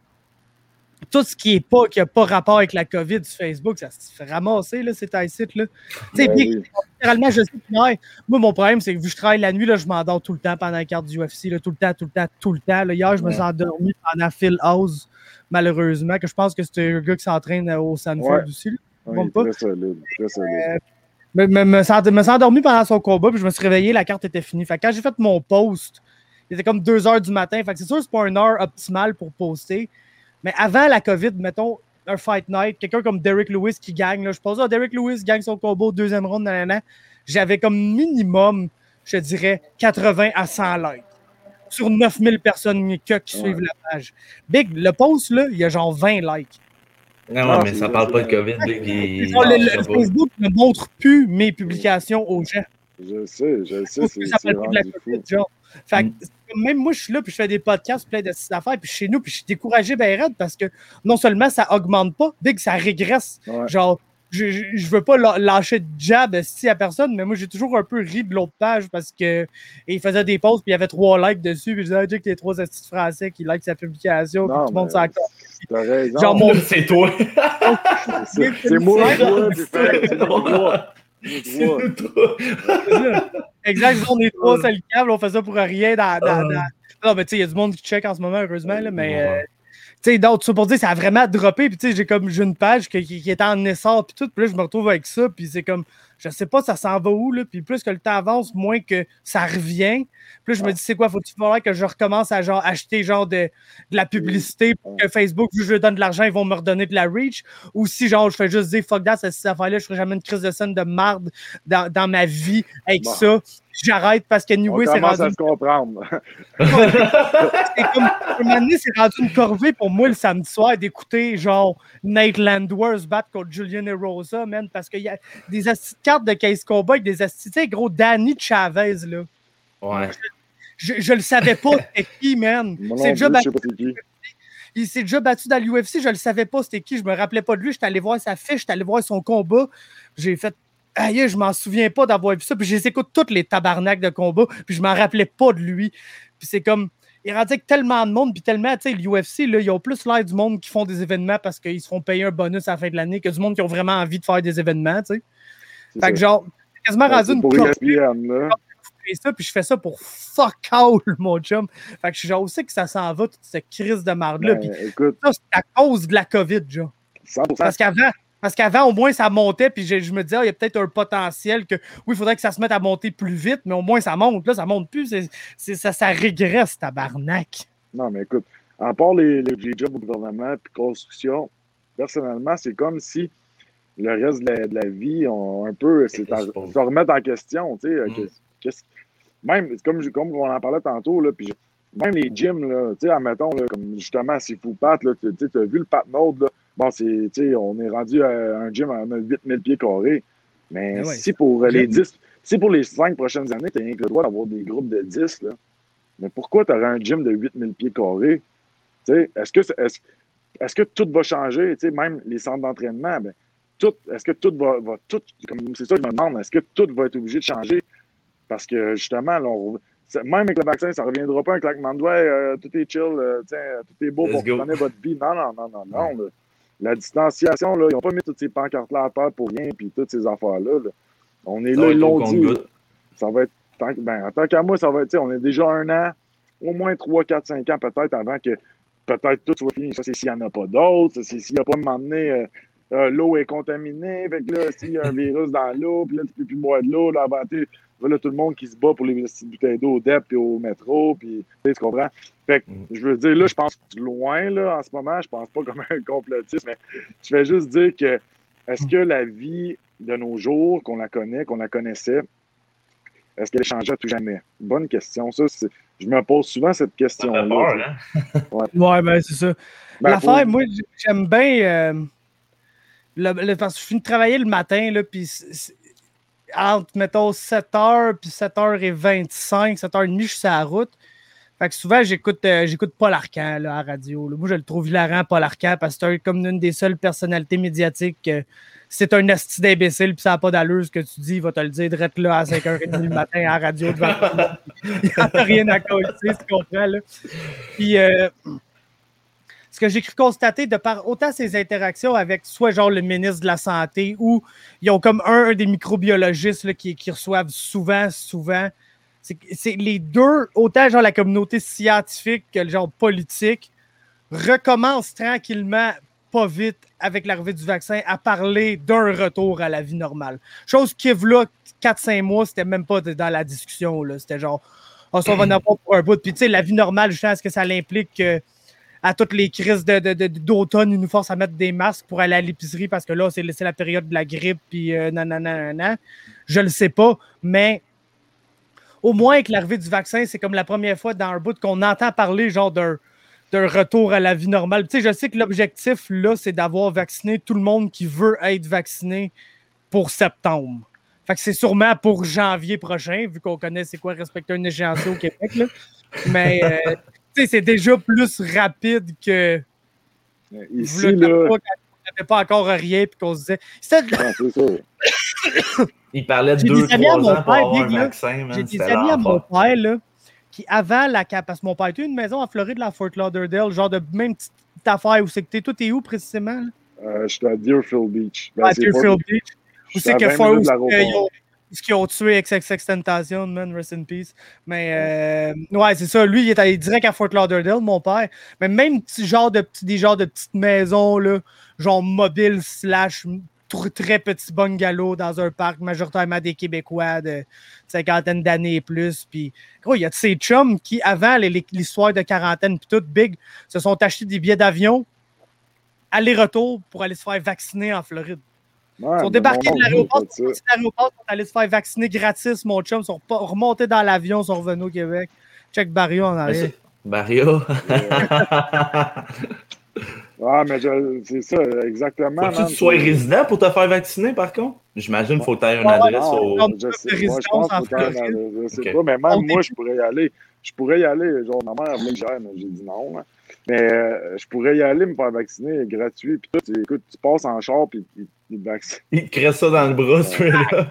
tout ce qui est pas, qui n'a pas rapport avec la COVID sur Facebook, ça se fait ramasser, là, c'est un site, là. Tu sais, ben oui. Littéralement, je sais que moi, mon problème, c'est que vu que je travaille la nuit, là, je m'endors tout le temps pendant la carte du U F C, là, tout le temps, tout le temps, tout le temps. Là. Hier, je me suis endormi pendant Phil House, malheureusement, que je pense que c'est un gars qui s'entraîne au Sanford ouais. aussi. Là. Oui, très solide, très solide. Euh, me, me, me, me suis endormi pendant son combat, puis je me suis réveillé, la carte était finie. Fait que quand j'ai fait mon post, il était comme deux heures du matin. Fait que c'est sûr que c'est pas une heure optimale pour poster. Mais avant la COVID, mettons, un fight night, quelqu'un comme Derrick Lewis qui gagne, là, je pense, ah, Derrick Lewis gagne son combat au deuxième round, nanana, j'avais comme minimum, je dirais, quatre-vingts à cent likes. Sur neuf mille personnes qui ouais. suivent la page. Big, le post, là, il y a genre vingt likes. Non, non mais ça parle pas de COVID, Big. Il... Non, le, le Facebook ne montre plus mes publications aux gens. Je sais, je sais, c'est, ça c'est rendu la fou. COVID, genre. Fait que, même moi, je suis là, puis je fais des podcasts, plein de petites affaires, puis chez nous, puis je suis découragé ben raide parce que non seulement ça augmente pas, dès que ça régresse. Ouais. Genre, je, je, je veux pas lâcher de jab à personne, mais moi, j'ai toujours un peu ri de l'autre page parce que il faisait des posts, puis il y avait trois likes dessus, puis je disais, ah, Jake, les trois astuces français qui like sa publication, puis tout le monde s'en compte. T'as raison. Genre, mon... c'est toi. c'est, c'est moi, moi, c'est moi. C'est nous trois. Exact, on est trois, c'est le câble, on fait ça pour rien dans. dans, dans... Non, mais tu sais, il y a du monde qui check en ce moment, heureusement, là, mais. Euh, tu sais, donc, ça pour dire, ça a vraiment droppé, puis tu sais, j'ai comme, j'ai une page qui, qui, qui est en essor, puis tout, puis là, je me retrouve avec ça, puis c'est comme, je sais pas, ça s'en va où, là, puis plus que le temps avance, moins que ça revient. Puis là, je me dis, c'est quoi, faut-il falloir que je recommence à genre acheter genre de, de la publicité pour que Facebook, vu que je leur donne de l'argent, ils vont me redonner de la reach, ou si genre, je fais juste dire, fuck that, cette, cette affaire-là, je ferai jamais une crise de scène de marde dans, dans ma vie avec bon. ça. J'arrête parce que anyway, c'est rendu... à se comprendre. c'est comme, à un moment donné, c'est rendu une corvée pour moi le samedi soir d'écouter genre Nate Landwehr se battre contre Julian Erosa, man, parce qu'il y a des cartes de case combat avec des astis, tu sais, gros Danny Chavez, là. Ouais. Je, je, je le savais pas, c'était qui, man. Moi C'est non déjà plus, battu. je sais pas c'est qui. Il s'est déjà battu dans l'U F C, je le savais pas c'était qui, je me rappelais pas de lui, j'étais allé voir sa fiche, j'étais allé voir son combat, j'ai fait aïe, je m'en souviens pas d'avoir vu ça, puis je les écoute toutes les tabarnaks de combat, puis je m'en rappelais pas de lui. Puis c'est comme, il rendait que tellement de monde, puis tellement, tu sais, l'U F C, là, ils ont plus l'air du monde qui font des événements parce qu'ils se font payer un bonus à la fin de l'année que du monde qui ont vraiment envie de faire des événements, tu sais. Fait ça. Que genre, c'est quasiment ouais, rendu une pour E S P N, là. Ça, puis je fais ça pour fuck all, mon chum. Fait que je sais que ça s'en va, toute cette crise de marde-là. Ben, puis écoute, ça, c'est à cause de la COVID, genre. cent pour cent. Parce qu'avant, parce qu'avant, au moins, ça montait, puis je, je me disais, oh, il y a peut-être un potentiel que, oui, il faudrait que ça se mette à monter plus vite, mais au moins, ça monte. Là, ça monte plus. C'est, c'est, ça, ça régresse, tabarnak. Non, mais écoute, à part les, les, les jobs au gouvernement puis construction, personnellement, c'est comme si le reste de la, de la vie, on, un peu, c'est à se remettre en question, tu sais. Mm. Qu'est-ce, même, comme, comme on en parlait tantôt, là, puis même les gyms, là, tu sais, admettons, là, comme justement, c'est fou, Pat, là, tu as vu le Pat Mode, là, bon, c'est, tu sais, on est rendu à un gym à huit mille pieds carrés, mais ouais, si pour les dix, si pour les cinq prochaines années, tu as rien que le droit d'avoir des groupes de dix, là, mais pourquoi tu aurais un gym de huit mille pieds carrés? Tu sais, est-ce que, est-ce, est-ce que tout va changer, tu sais, même les centres d'entraînement, ben, tout, est-ce que tout va, va tout, comme c'est ça que je me demande, est-ce que tout va être obligé de changer? Parce que justement, là, on, même avec le vaccin, ça ne reviendra pas un claquement de doigts, euh, tout est chill, euh, tout est beau Let's pour go. Prenez votre vie. Non, non, non, non, non. Là. La distanciation, là, ils n'ont pas mis toutes ces pancartes-là à terre pour rien, puis toutes ces affaires-là. Là. On est ça là, ils l'ont dit. Là. Ça va être, tant, ben, en tant qu'à moi, ça va être, on est déjà un an, au moins trois, quatre, cinq ans peut-être avant que peut-être tout soit fini. Ça, c'est s'il n'y en a pas d'autres, c'est s'il n'y a pas à un moment donné. Euh, Euh, l'eau est contaminée, fait que là, s'il y a un virus dans l'eau, puis là, tu peux plus boire de l'eau, là, avant, là, tout le monde qui se bat pour les petites bouteilles d'eau au D E P et au métro, puis tu comprends? Fait que, je veux dire, là, je pense loin, là, en ce moment, je pense pas comme un complotiste, mais je vais juste dire que, est-ce que la vie de nos jours, qu'on la connaît, qu'on la connaissait, est-ce qu'elle changeait à tout jamais? Bonne question, ça, c'est, je me pose souvent cette question-là. Peur, hein? Ouais, ouais ben, c'est ça. Ben, l'affaire, pour... moi, j'aime bien... Euh... Le, le, parce que je finis de travailler le matin, là, puis entre, mettons, sept heures puis sept heures vingt-cinq, sept heures trente, je suis sur la route. Fait que souvent, j'écoute, euh, j'écoute Paul Arcand là, à la radio. Là. Moi, je le trouve hilarant, Paul Arcand, parce que c'est comme une des seules personnalités médiatiques. Euh, c'est un asti d'imbécile, puis ça n'a pas d'allure ce que tu dis, il va te le dire direct là à cinq heures trente le matin à la radio devant tout le monde. Il n'y a rien à coller, tu comprends, là. Puis... Euh, ce que j'ai cru constater de par autant ces interactions avec soit genre le ministre de la Santé ou ils ont comme un, un des microbiologistes là, qui, qui reçoivent souvent, souvent. C'est, c'est les deux, autant genre la communauté scientifique que le genre politique, recommencent tranquillement, pas vite, avec l'arrivée du vaccin, à parler d'un retour à la vie normale. Chose qui, là, quatre cinq mois, c'était même pas dans la discussion. Là. C'était genre, oh, ça, on va en avoir pour un bout. Puis tu sais, la vie normale, justement, est-ce que ça l'implique que à toutes les crises de, de, de, d'automne, ils nous forcent à mettre des masques pour aller à l'épicerie parce que là, c'est, c'est la période de la grippe, puis euh, nanana, nanana. Je le sais pas, mais au moins avec l'arrivée du vaccin, c'est comme la première fois dans un bout qu'on entend parler genre d'un, d'un retour à la vie normale. Tu sais, je sais que l'objectif, là, c'est d'avoir vacciné tout le monde qui veut être vacciné pour septembre. Fait que c'est sûrement pour janvier prochain, vu qu'on connaît c'est quoi respecter un échéancier au Québec, là. Mais... Euh, tu sais, c'est déjà plus rapide que ici, là, pas, quand on n'avait pas encore rien puis qu'on se disait. C'était... Ah, c'est ça. Il parlait de deux, trois ans pour avoir un vaccin. Man, j'ai des amis à mon père là, qui, avant la cap, parce que mon père était une maison en Floride, la Fort Lauderdale, genre de même petite, petite affaire où c'est que t'es. Toi, t'es où précisément? Euh, je suis à Deerfield Beach. Ben, à Deerfield Beach. Où c'est que Fort ce qu'ils ont tué X X X Tentacion, man, rest in peace. Mais, euh, ouais, c'est ça. Lui, il est allé direct à Fort Lauderdale, mon père. Mais même petit genre de, petit, des genres de petites maisons, là, genre mobile slash très petit bungalow dans un parc, majoritairement des Québécois de cinquantaine d'années et plus. Puis, gros, il y a de ces chums qui, avant les, l'histoire de quarantaine, puis tout, big, se sont achetés des billets d'avion, aller-retour pour aller se faire vacciner en Floride. Ouais, ils sont débarqués de l'aéroport, ils sont sont allés se faire vacciner gratis, mon chum. Ils sont remontés dans l'avion, ils sont revenus au Québec. Check Barrio en arrière. Barrio. Ah, mais je- c'est ça, exactement. Faut-tu que man, tu sois c'est- résident pour te faire vacciner, par contre? J'imagine qu'il faut que tu aies une Ouais, adresse Non, au... non, je sais, de moi, je résidence pense en que faut Floride. je sais Ok. pas, mais On même moi, début. je pourrais y aller. Je pourrais y aller, genre, ma mère voulait que j'aille, mais j'ai dit non. hein. Mais euh, je pourrais y aller, me faire vacciner, gratuit, puis tout. Et écoute, tu passes en char, puis ils ils te vaccinent. Il te crée ça dans le bras, celui-là.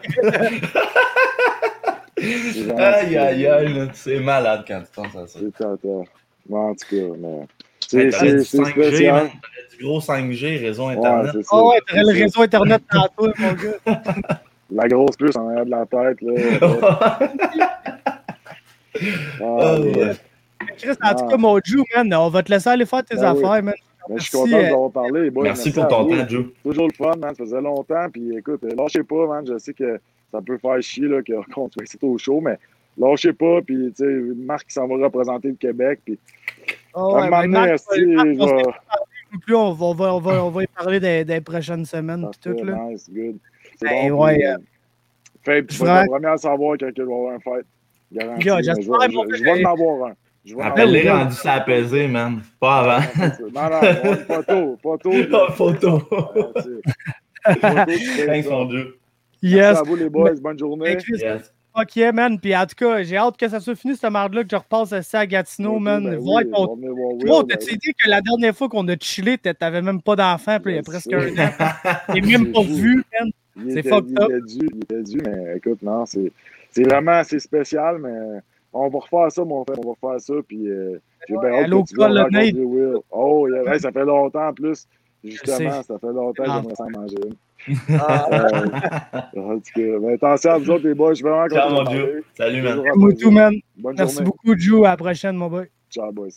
C'est vraiment Aïe, ça. aïe, aïe, là, c'est malade quand tu penses à ça. C'est tata. En tout cas, mais... Hey, C'est t'aurais du c'est- c'est cinq G, spécial. man. T'aurais du gros cinq G, réseau Ouais, Internet. c'est ça. Oh, ouais, t'aurais le c'est ça. réseau Internet tantôt, mon gars. La grosse puce en arrière de la tête, là. Ah, Oh, ouais. ouais. Chris, en tout cas, mon Jou, man, on va te laisser aller faire tes Ben oui. affaires, man. Mais je suis Merci, content de euh, vous avoir parlé. les boys. Merci pour à ton vous. temps, Joe. Toujours le fun, man. Ça faisait longtemps. Puis écoute, euh, lâchez pas, man. Je sais que ça peut faire chier là, que- qu'on soit ici au show, mais lâchez pas. Puis, tu sais, Marc qui s'en va représenter le Québec. Puis, oh, à ouais, un moment ben, donné, Marc, esti, Marc, je on vais- s'est pas plus, on va, on va, on va, on va y parler des, des prochaines semaines. Pis Parfait, tout, là. nice, good. C'est Ben, bon. ouais, puis, euh, euh, Fabe, tu je vas être vais- le premier à savoir quand il va y avoir un fight. Garanti. Yo, mais je j'espère, vais, mon je, gars, je vais que- en avoir un. Je vais en avoir Appelle-les un. rendu ça apaisé, man. Pas avant. Ouais, c'est ça. Non, non, on a une photo. Photo. de- Oh, photo. Ouais, c'est- photo, tu fais Thanks, ça. mon Dieu. Merci Yes. à vous, les boys. Bonne journée. Ben, Chris, Yes. fuck yeah, man. Puis en tout cas, j'ai hâte que ça soit fini, cette merde-là, que je repasse à ça à Gatineau, Ok, man. ben Voir oui, ton. on va venir voir Will, Gros, ben t'as-tu oui. dit que la dernière fois qu'on a chillé, t'a- t'avais même pas d'enfant, puis il y a Je presque sais. un an. T'es même C'est pas fou. vu, man. Il C'est était, fucked il up. était dû, il était dû, mais écoute, non, c'est c'est vraiment assez spécial, mais on va refaire ça, mon frère, on va refaire ça, puis euh, j'ai bien hâte allô, que tu viennes Colonel. rencontrer Will. Oh, yeah, hey, ça fait longtemps en plus, justement, sais. ça fait longtemps que Ah. j'aimerais s'en manger une. Ah, Euh, en tout cas, mais attention à vous autres, les boys, je suis vraiment Ciao, content mon de Dieu. parler. Salut, man. Toujours un moi plaisir. tout, man. Bonne Merci journée. beaucoup, Jou. À la prochaine, mon boy. Ciao, boys.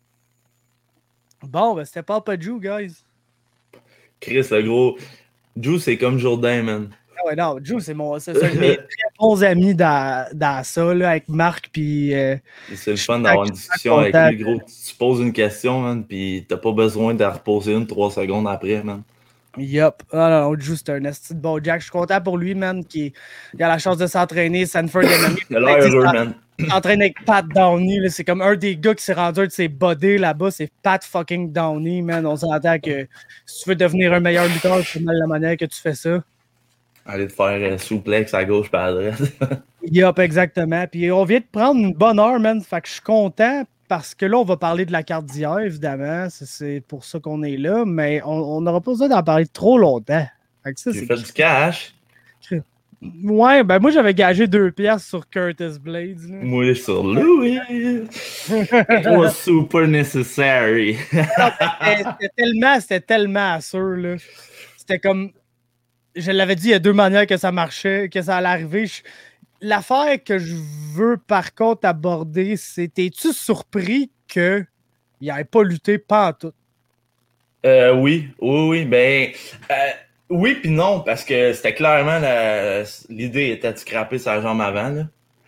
Bon, ben, c'était pas pas Jou, guys. Chris, le gros. Joe, c'est comme Jourdain, man. Ah ouais, non, Jou, c'est mon, c'est un de mes très bons amis dans, dans ça, là, avec Marc, puis. euh, C'est le Je fun suis d'avoir une discussion avec content. lui, gros. Tu poses une question, man, puis t'as pas besoin de la reposer une trois secondes après, man. Yup. Ah non, non, Jou, c'est un esti de bon Jack. Je suis content pour lui, man, qui il a la chance de s'entraîner. Sanford M M A. Il a l'air heureux, man. Il s'entraîne avec Pat Downey. là. C'est comme un des gars qui s'est rendu un de ses buddies là-bas. C'est Pat fucking Downey, man. On s'entend que si tu veux devenir un meilleur lutteur, c'est mal la manière que tu fais ça. Aller te faire euh, souplex à gauche par à droite. Yup, exactement. Puis on vient de prendre une bonne heure, man. Fait que je suis content parce que là, on va parler de la carte d'hier, évidemment. C'est- C'est pour ça qu'on est là. Mais on n'aura pas besoin d'en parler trop longtemps. Fait que ça, J'ai c'est fait du cash. Ouais, ben moi j'avais gagé deux piastres sur Curtis Blades. là. Moi sur Louis. It was super necessary. C'était c'était tellement, c'était tellement sûr, là. C'était comme. Je l'avais dit, il y a deux manières que ça marchait, que ça allait arriver. Je- L'affaire que je veux par contre aborder, c'est t'es-tu surpris qu'il n'ait pas lutté pantoute? Euh, oui, oui, oui. Ben, euh, oui, puis non, parce que c'était clairement la- l'idée était de scraper sa jambe avant. Là.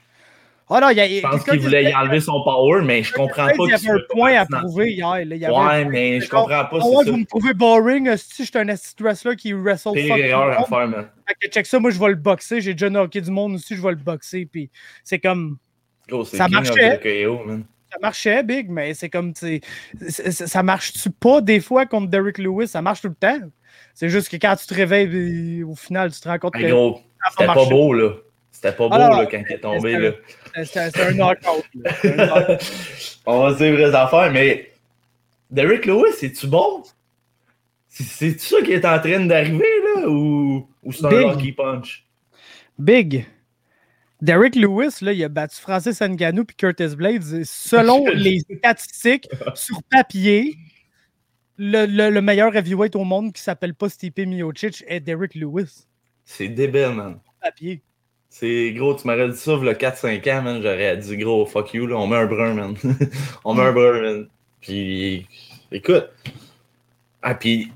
Ah non, il y a. Je pense qu'il voulait y enlever son power, mais je comprends pas Il y qu'il avait un soit pas point à pertinent. prouver hier. Là. Il y avait Ouais, un- mais je genre, comprends pas, Ah ouais, c'est vous ça. me trouvez boring, si je suis un esti de wrestler qui wrestle Pire fuck erreur tout le à monde. faire, man. Fait que check ça, moi je vais le boxer. J'ai déjà knocké du monde aussi, je vais le boxer. Puis c'est comme. Gros, c'est Ça King of marchait. the K O, man. Ça marchait, Big, mais c'est comme, tu sais, c'est- c'est- ça marche-tu pas des fois contre Derrick Lewis? Ça marche tout le temps. C'est juste que quand tu te réveilles, puis au final, tu te rends compte Hey, que gros, ça c'était a pas marché. beau, là. C'était pas beau, Alors, là, quand il est tombé, c'était- là. C'était c'était un knockout. là. C'était un knockout. On va se dire les vraies affaires, mais Derrick Lewis, c'est-tu bon? C'est- C'est-tu ça qui est en train d'arriver, là? Ou, ou c'est un Big. lucky punch? Big. Derrick Lewis, là, il a battu Francis Ngannou puis Curtis Blades. Selon les statistiques, sur papier, le, le- le meilleur heavyweight au monde qui s'appelle pas Stipe Miocic est Derrick Lewis. C'est débile, man. Sur papier. C'est gros, tu m'aurais dit ça il y a quatre cinq ans, man. J'aurais dit gros, fuck you, là. On met un brun, man. On met un brun, man. Puis, écoute. Ah, puis,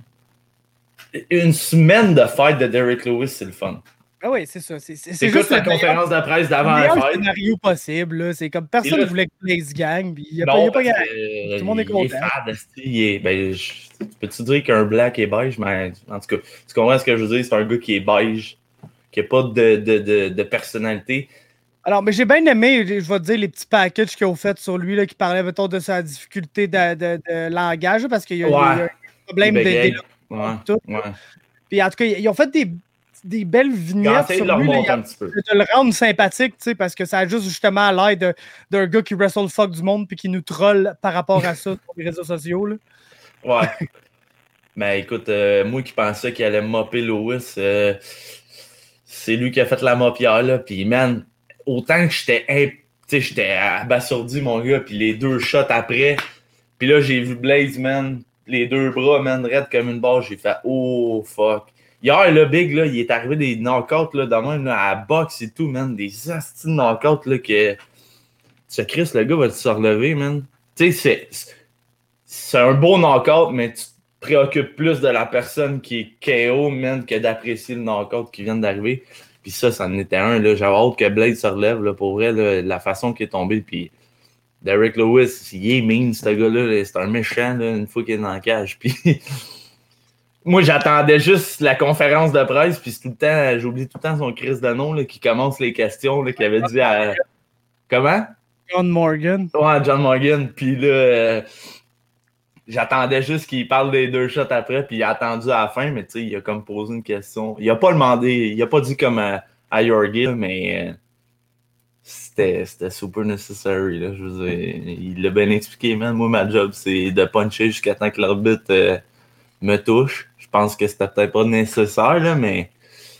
une semaine de fight de Derrick Lewis, c'est le fun. Ah oui, c'est ça. C'est c'est- c'est Écoute juste la le meilleur- conférence de presse le d'avant la meilleur fight. scénario possible. là. C'est comme personne Et ne là- voulait que Blaze gagne. puis Il n'y a, pas- Non, il y a pas parce gagné. que, Tout le monde est il content. est fade, esti, il est- ben, je- peux-tu dire qu'un black est beige? Mais en tout cas, tu comprends ce que je veux dire? C'est un gars qui est beige, qui n'a pas de, de, de, de personnalité. Alors, mais j'ai bien aimé, je vais te dire, les petits packages qu'ils ont fait sur lui, là, qui parlaient, mettons, de sa difficulté de, de- de langage, là, parce qu'il y a, il y a- Ouais. problème des, des ouais, tout. Ouais. Puis en tout cas, ils ont fait des, des belles vignettes sur sur lui, là, là, un petit peu. de le rendre sympathique, tu sais, parce que ça a juste justement l'air de, d'un gars qui wrestle le fuck du monde puis qui nous troll par rapport à ça sur les réseaux sociaux. Là. Ouais. Mais écoute, euh, moi qui pensais qu'il allait mopper Lewis, euh, c'est lui qui a fait la mopière, là. Puis, man, autant que j'étais imp... tu sais, j'étais abasourdi, mon gars, puis les deux shots après. Puis là, j'ai vu Blaze, man, les deux bras, man, raide comme une barre. J'ai fait, oh, fuck. Hier, le Big, là, il est arrivé des knockouts, là, dans même, là, à la boxe et tout, man, des astis de knockouts, là, que... Ce Chris, le gars va se relever, man. Tu sais, c'est... C'est un beau knockout, mais tu te préoccupes plus de la personne qui est K O, man, que d'apprécier le knockout qui vient d'arriver. Puis ça, ça en était un, là. J'avais hâte que Blade se relève, là, pour vrai, là, la façon qu'il est tombé, puis... Derek Lewis, il est mean, ce gars-là. Là. C'est un méchant, là, une fois qu'il est dans la cage. Puis moi, j'attendais juste la conférence de presse, puis tout le temps, j'oublie tout le temps son Chris de nom, là, qui commence les questions, là, qu'il avait dit à... Comment? John Morgan. Ouais, John Morgan. Puis là, euh, j'attendais juste qu'il parle des deux shots après, puis il a attendu à la fin, mais tu sais, il a comme posé une question. Il a pas demandé, il a pas dit comme à, à Yorgi, mais... Euh, C'était, c'était super necessary, là. Je veux dire, il l'a bien expliqué, man. Moi, ma job, c'est de puncher jusqu'à temps que l'arbitre euh, me touche. Je pense que c'était peut-être pas nécessaire, là, mais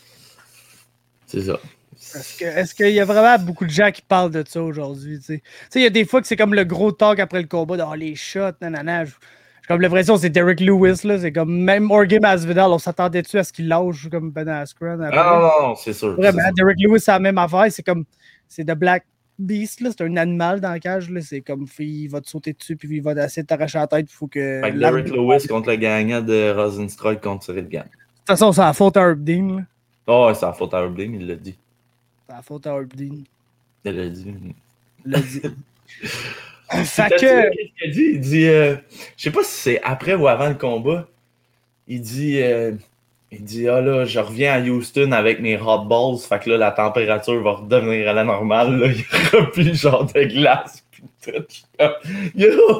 c'est ça. Est-ce, que, est-ce qu'il y a vraiment beaucoup de gens qui parlent de ça aujourd'hui, tu sais? Tu sais, il y a des fois que c'est comme le gros talk après le combat, dans oh, les shots, nanana. J'ai comme l'impression que c'est Derek Lewis, là. C'est comme, même Jorge Masvidal, on s'attendait-tu à ce qu'il lâche comme Ben Askren? Ah non, non, non, c'est sûr. Vraiment, c'est Derek Lewis, c'est la même affaire. C'est comme, c'est de Black Beast, là. C'est un animal dans la cage, là. C'est comme, il va te sauter dessus, puis il va essayer de t'arracher la tête. Il faut que. Fait que Derek Lewis contre le gagnant de Rosenstruck contre Cyril Gane. De toute façon, c'est la faute à Herb Dean, là. Oh, c'est la faute à Herb Dean, il l'a dit. C'est la faute à Herb Dean. Il l'a dit. Il l'a dit. Fait que... Qu'est-ce qu'il a dit? Il dit, euh, je sais pas si c'est après ou avant le combat, il dit, euh, il dit, ah là, je reviens à Houston avec mes hot balls, fait que là, la température va redevenir à la normale, là, il y aura plus le genre de glace, puis tout. Yo!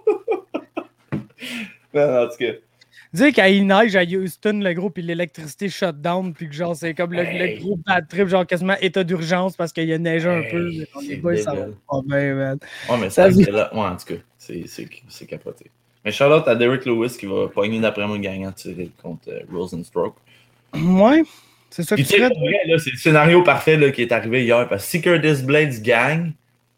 Non, en tout cas. Dire quand il neige à Houston, le gros, puis l'électricité shut down, puis que genre, c'est comme le, hey. le gros bad trip, genre quasiment état d'urgence parce qu'il y a neigé un hey, peu. Les boys, ça va pas bien, man. Ouais, mais ça, c'est là. Ouais, en tout cas, c'est, c'est, c'est capoté. Mais Charlotte à Derek Lewis qui va pogner d'après moi gagnant tiré contre euh, Rosenstruck. Ouais, c'est ça que puis tu fais. Vrai, là, c'est le scénario parfait là, qui est arrivé hier. Parce que si Curtis Blades gagne,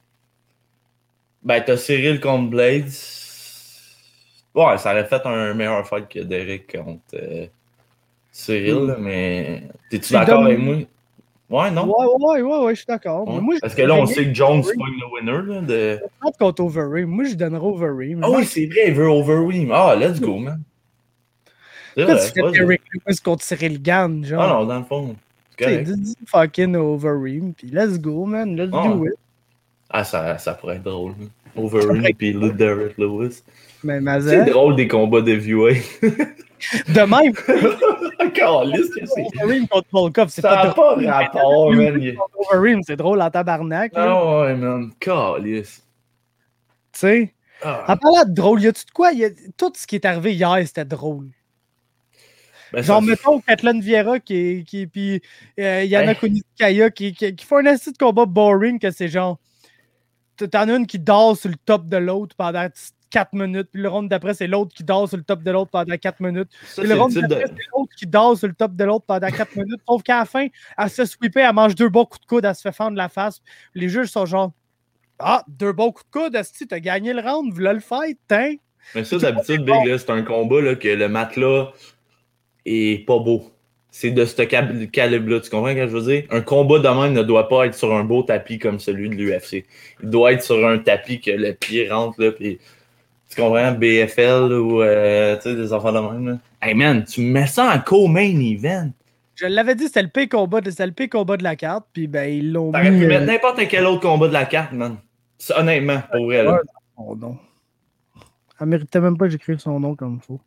ben t'as Cyril contre Blades. Ouais, ça aurait fait un meilleur fight que Derek contre euh, Cyril, mm. là, mais t'es-tu d'accord avec moi? Ouais, non? Ouais, ouais, ouais, ouais, je suis d'accord. Ouais. Moi, parce que là, on sait que Jones pogne le winner. Là, de... Je pense contre Overeem. Moi, je donnerais Overeem. Ah oui, c'est vrai, il veut Overeem. Ah, let's go, man. C'est Pourquoi vrai, tu fais Derek Lewis contre Cyril Gane, genre? Ah non, dans le fond. C'est dis fucking Overeem, puis let's go, man. Let's ah. do it. Ah, ça, ça pourrait être drôle. Hein. Overeem puis le Derek Lewis. Mais c'est drôle des combats de heavyweight. De même. Calice, que c'est. Overeem contre Volkov, c'est ça pas n'a pas rapport, man. Overeem, c'est drôle en tabarnak. Ah ouais, man. Calice. Tu sais. Ah. En parlant de drôle, y a-tu de quoi? Y a... Tout ce qui est arrivé hier, c'était drôle. Ben, genre, ça... mettons, Katlyn Vieira qui, qui puis euh, Yana hey. Kunitskaya qui, qui, qui font un assez de combat boring que c'est genre. T'en as une qui dort sur le top de l'autre pendant quatre minutes, puis le round d'après, c'est l'autre qui dort sur le top de l'autre pendant quatre minutes. Ça, puis le round d'après, de... c'est l'autre qui dort sur le top de l'autre pendant quatre minutes. Sauf qu'à la fin, elle se fait sweeper, elle mange deux bons coups de coude, elle se fait fendre la face. Les juges sont genre ah, deux bons coups de coude, esti, t'as gagné le round, vous le fight, hein? Mais ça, d'habitude, Big, là, c'est un combat là, que le matelas est pas beau. C'est de ce calibre-là, tu comprends ce que je veux dire? Un combat de même ne doit pas être sur un beau tapis comme celui de l'U F C. Il doit être sur un tapis que le pied rentre, là, puis tu comprends? B F L ou, euh, tu sais, des enfants de même, là. Hey, man, tu mets ça en co-main event. Je l'avais dit, c'était le pire combat de, c'était le pire combat de la carte, puis ben, ils l'ont T'aurais mis... pu mettre n'importe quel autre combat de la carte, man. C'est, honnêtement, pour vrai, là. Oh non. Elle méritait même pas que j'écrive son nom comme il faut.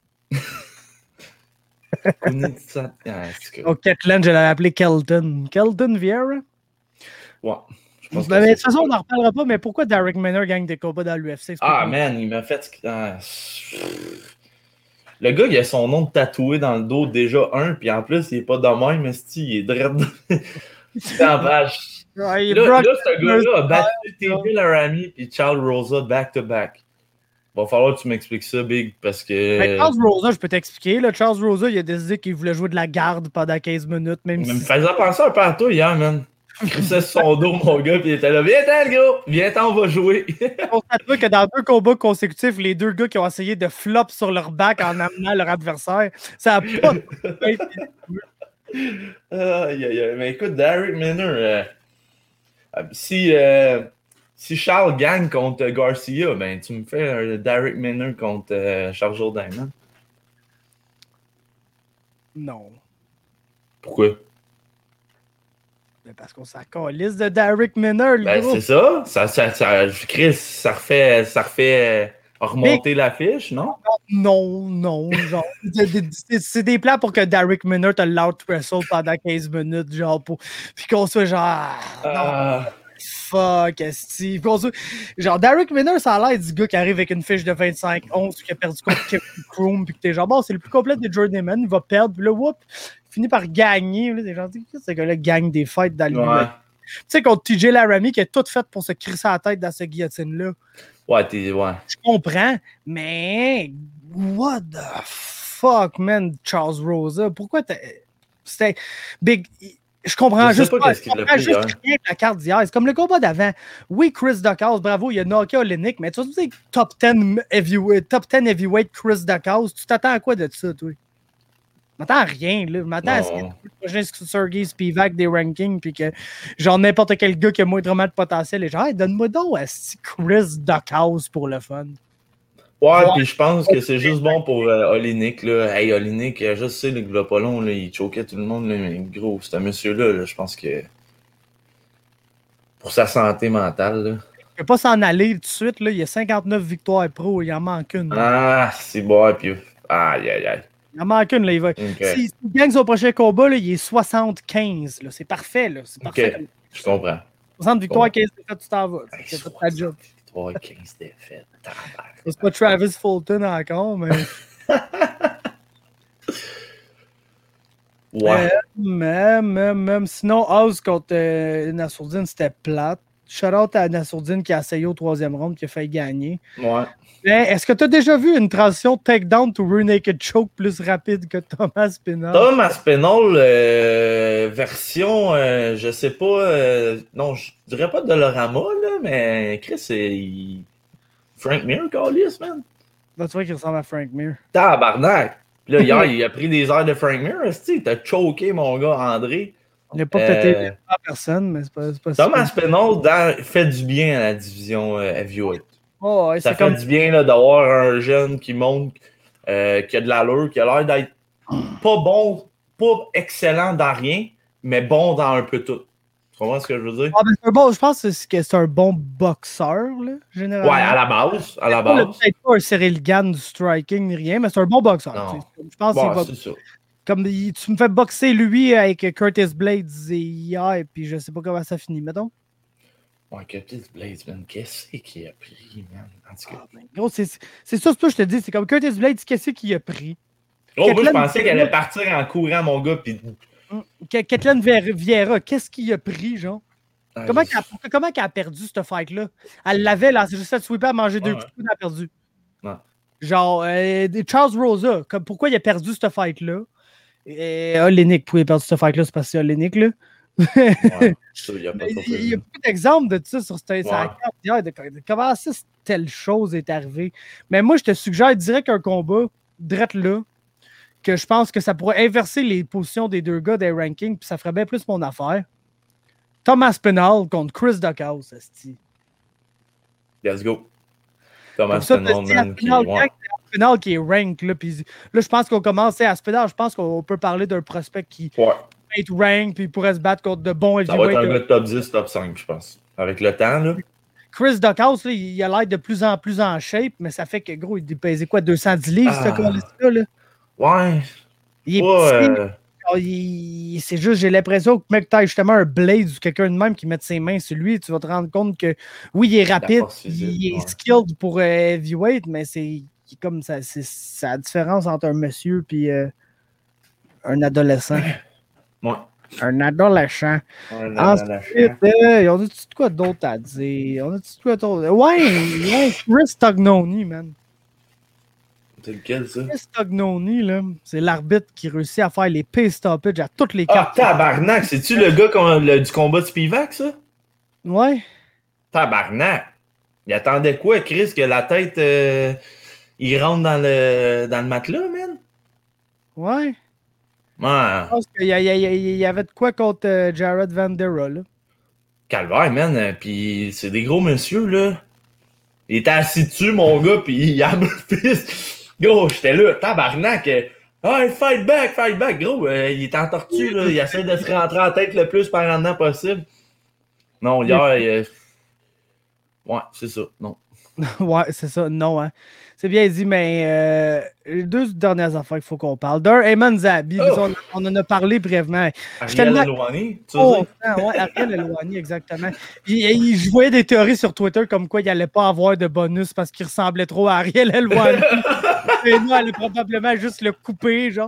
Oh, Katlyn, je l'avais appelé Kelton. Kelton Vieira? Ouais. Mais de toute façon, on n'en reparlera pas, mais pourquoi Darrick Minner gagne des combats dans l'U F C? Ah, man, il m'a fait... Ah, le gars, il a son nom tatoué dans le dos, déjà un, puis en plus, il est pas de même, mais il est dread. C'est en page. Ouais, là, Brock là, ce gars-là a battu T J Laramie puis Charles Rosa back-to-back. Va falloir que tu m'expliques ça, Big, parce que... Ben, Charles Rosa, je peux t'expliquer. Là, Charles Rosa, il a décidé qu'il voulait jouer de la garde pendant quinze minutes, même Mais si... me faisait penser un peu à toi hier, man. Il crissait sur son dos, mon gars, puis il était là. Viens-t'en, le gars! Viens-t'en, on va jouer! On s'attend que dans deux combats consécutifs, les deux gars qui ont essayé de flop sur leur back en amenant leur adversaire, ça a pas... Aïe, aïe, aïe. Mais écoute, Darrick Minner, euh, si, euh, si Charles gagne contre Garcia, ben tu me fais un Darrick Minner contre euh, Charles Jourdain, hein? Non. Pourquoi? Ben parce qu'on s'en calisse de Darrick Minner, le Ben gros. c'est ça. Ça, ça, ça, Chris, ça refait, ça refait remonter la fiche, non? Non, non, genre, c'est, c'est des plans pour que Darrick Minner te l'out-wrestle pendant quinze minutes, genre, pour, puis qu'on soit genre, ah, Ah. non, fuck, esti, qu'on soit, genre, Darrick Minner, ça a l'air du gars qui arrive avec une fiche de vingt-cinq onze, qui a perdu contre Kevin Kroom, puis que t'es genre, bon, c'est le plus complet des Journeyman, il va perdre, puis là, whoop, il finit par gagner, là, t'es genre, ce gars-là gagne des fights dans le Ouais. milieu. Tu sais, contre T J Laramie, qui a tout fait pour se crisser la tête dans cette guillotine-là. Ouais, t'es. Ouais. Je comprends, mais what the fuck, man, Charles Rosa? Pourquoi t'as. C'était. Big. Je comprends Je sais juste pas pas. qu'est-ce Je qu'il a comprends pris, juste hein. rien de la carte d'hier. C'est comme le combat d'avant. Oui, Chris Duckhouse, bravo, il a knocké Oleinik, mais tu vas te dire top dix heavyweight, top dix heavyweight Chris Duckhouse, tu t'attends à quoi de ça, toi? Je m'attends à rien, là. Je m'attends à ce que je que Sergei Spivak des rankings, puis que genre n'importe quel gars qui a moindrement de potentiel, et genre, hey, donne-moi donc à Chris Duckhouse pour le fun. Ouais, Ouais. puis je pense que c'est juste bon pour euh, Oleinik, là. Hey, Oleinik, euh, je sais, le gars pas long, là, il choquait tout le monde, là, mais gros, c'est un monsieur-là, là, je pense que pour sa santé mentale, là. Il ne peut pas s'en aller tout de suite, là. Il y a cinquante-neuf victoires pro, il en manque une. Ah, c'est bon, puis aïe, aïe, aïe. Il en manque une, là. Il va... Okay. S'il si gagne son prochain combat, là, il est soixante-quinze, là. C'est parfait, là. C'est parfait. Ok, je comprends. soixante victoires, Bon. quinze défaites, tu t'en vas. Hey, C'est ta job. soixante-trois, quinze défaites. tabarnak. C'est pas Travis Fulton encore, mais. Ouais. Euh, même, même, même. Sinon, House contre euh, Nassourdine, c'était plate. Shout-out à Nassourdine qui a essayé au troisième round, qui a failli gagner. Ouais. Mais est-ce que tu as déjà vu une transition takedown to rear naked choke plus rapide que Thomas Spinall? Tom Aspinall, euh, version, euh, je sais pas, euh, non, je dirais pas Dolorama, là, mais Chris, c'est. il- Frank Mir, Callis, man. Là, tu vois qu'il ressemble à Frank Mir. Tabarnak! Puis là, hier, il a pris des airs de Frank Mir, esti, il t'a choqué, mon gars, André. Il n'a pas Euh, pété à personne, mais c'est pas, c'est pas Tom si- Aspinall dans- fait du bien à la division euh, heavyweight. Oh, ouais, Ça c'est fait comme... du bien là, d'avoir un jeune qui monte, euh, qui a de l'allure, qui a l'air d'être pas bon, pas excellent dans rien, mais bon dans un peu tout. Tu comprends ce que je veux dire? Ah, ben, c'est un bon, je pense que c'est, que c'est un bon boxeur, là, généralement. Ouais, à la base. À la Pas le- base. Peut-être pas un Cyril Gann du striking ni rien, mais c'est un bon boxeur. Non. tu sais. Je pense Ouais, qu'il va... c'est ça. Comme il- tu me fais boxer lui avec Curtis Blades hier, puis je sais pas comment ça finit, mettons. Ouais, Curtis Blades, man, qu'est-ce qu'il a pris, man? En tout cas. Ah, ben, gros, c'est, c'est ça, c'est ça que je te dis. C'est comme Curtis Blades, qu'est-ce qu'il a pris? Oh, moi, je Ketlen- pensais qu'elle allait partir en courant, mon gars, puis. Que- Ketlen Viera- Vieira, qu'est-ce qu'il a pris, genre? Ah, Comment je- qu'elle a, comment qu'elle a perdu cette fight-là? Elle l'avait, là, c'est juste à sweeper, à manger deux Ouais, coups, elle a perdu. Ouais. Genre, euh, Charles Rosa, comme, pourquoi il a perdu cette fight-là? Et Oleinik, pourquoi il a perdu cette fight-là? C'est parce que c'est Oleinik, là. Ouais, ça, il n'y a pas Il trop il y a fait. beaucoup d'exemples de ça sur cette Ouais. sur la carte d'hier, de, de comment ça, telle chose est arrivée. Mais moi, je te suggère direct un combat, direct là, que je pense que ça pourrait inverser les positions des deux gars des rankings, puis ça ferait bien plus mon affaire. Thomas Spinall contre Chris Duckhouse, esti. Let's go. Thomas Comme ça, Spinall, t'as dit man, qui. Aspinall, Ouais. Aspinall qui est rank, là, puis là, je pense qu'on commence, à Aspinall, je pense qu'on peut parler d'un prospect qui Ouais. peut être rank, puis il pourrait se battre contre de bons Ça va être un heavyweights. gars de top dix, top cinq, je pense. Avec le temps, là. Chris Duckhouse, là, il a l'air de plus en plus en shape, mais ça fait que, gros, il pesait quoi, deux cent dix livres, Ah. ce gars-là, là? Ouais. Il est Pas, petit, euh, genre, il- c'est juste, j'ai l'impression que mec, t'as justement un Blade ou quelqu'un de même qui mette ses mains sur lui, tu vas te rendre compte que, oui, il est rapide, force physique, il est ouais. skilled pour euh, heavyweight, mais c'est qui est comme ça, c'est, c'est la différence entre un monsieur et euh, un adolescent. Ouais. Un adolescent. Un Ensuite, euh, on a-tu de quoi d'autre à dire? On a-tu de quoi d'autre? Ouais, ouais, Chris Tognoni, man. C'est lequel, ça? Chris Tognoni, là, c'est l'arbitre qui réussit à faire les pay stoppages à toutes les Ah, cartes. tabarnak! C'est-tu le gars qu'on- le- du combat de Spivak, ça? Ouais. Tabarnak! Il attendait quoi, Chris, que la tête, euh, il rentre dans le, dans le matelas, man? Ouais. Ouais. Je pense qu'il y, a- il y a- il y avait de quoi contre euh, Jared Vandera, là. Calvaire, man. euh, Puis c'est des gros monsieur, là. Il était assis dessus, mon gars, puis il a me fils. Gros, j'étais là, tabarnak. euh, Ah, fight back, fight back, gros. euh, il est en tortue, là. Il essaie de se rentrer en tête le plus par rendant possible. Non, hier, il, euh, ouais, c'est ça, non. Ouais, c'est ça. Non, hein. C'est bien dit, mais euh, les deux dernières affaires qu'il faut qu'on parle. D'un, Ayman Zabi, Oh! on, on en a parlé brièvement. Ariel tellement- Helwani, tu veux Oh, dire? ouais, Ariel Helwani, exactement. Il, il- je voyais des théories sur Twitter comme quoi il n'allait pas avoir de bonus parce qu'il ressemblait trop à Ariel Helwani. Et nous, elle allait probablement juste le couper, genre.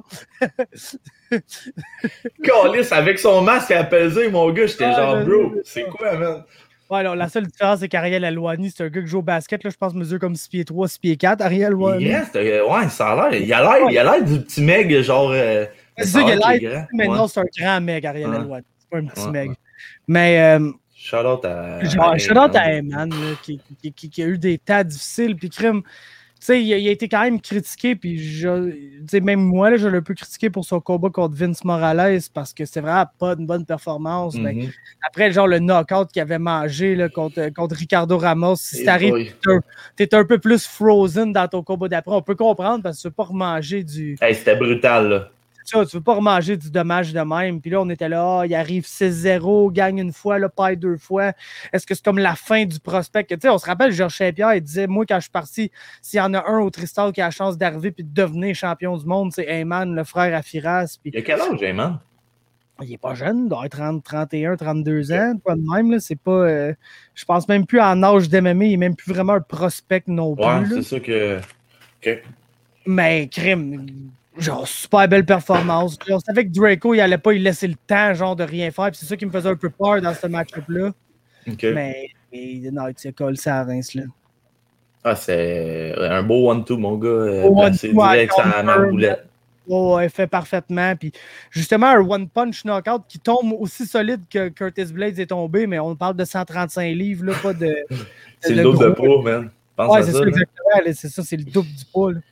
Calice, avec son masque à peser, mon gars, j'étais Ah, genre, je bro, sais, c'est quoi, man? Ouais, alors, la seule différence, c'est qu'Ariel Helwani, c'est un gars qui joue au basket, là, je pense, mesure comme six pieds trois, six pieds quatre. Ariel Helwani. Il reste, euh, ouais, ça a l'air, il a l'air, il a l'air du petit meg, genre. euh, C'est ça, il a l'air qu'il est l'air, grand. mais Ouais. non, c'est un grand mec, Ariel Ouais. Helwani. C'est pas un petit Ouais, mec. ouais. Mais, euh, Shout out à. genre, à shout out à Ayman. Ayman, là, qui, qui, qui, qui a eu des tas difficiles, puis crime. Tu sais, il, a- il a été quand même critiqué, puis je, tu sais, même moi, là, je l'ai un peu critiqué pour son combat contre Vince Morales parce que c'est vraiment pas une bonne performance. Mais Mhm. après, genre, le knockout qu'il avait mangé là, contre, contre Ricardo Ramos, si Eh t'arrives, boy. t'es un peu plus frozen dans ton combat d'après. On peut comprendre parce que tu veux pas remanger du. Hey, c'était brutal, là. Ça, tu veux pas remanger du dommage de même. Puis là, on était là, ah, il arrive six zéro, gagne une fois, là, paille deux fois. Est-ce que c'est comme la fin du prospect? Tu sais, on se rappelle, Georges Saint-Pierre, il disait, moi, quand je suis parti, s'il y en a un au Tristan qui a la chance d'arriver puis de devenir champion du monde, c'est Ayman, le frère à Firas. Puis Il a quel âge, Ayman? il est pas jeune, il doit être trente, trente et un, trente-deux ans, pas de même. Là, c'est pas, euh, je pense même plus en âge d'M M A, il est même plus vraiment un prospect non plus. Ouais, là. c'est ça que. Ok. Mais crime, genre super belle performance. Puis on savait que Draco, il allait pas y laisser le temps, genre, de rien faire. Puis c'est ça qui me faisait un peu peur dans ce match-up-là. Ok. Mais, mais non, il s'est collé ça à Reims, là. Ah, c'est un beau one-two, mon gars. euh, Beau placé one-two, direct ouais, sur la marboulette. Oh, elle fait parfaitement. Puis justement, un one-punch knockout qui tombe aussi solide que Curtis Blades est tombé, mais on parle de cent trente-cinq livres, là, pas de. C'est de le double de gros- poids, man. Pense Ouais, à c'est ça. ça, là. exactement. là, C'est ça, c'est le double du poids. là.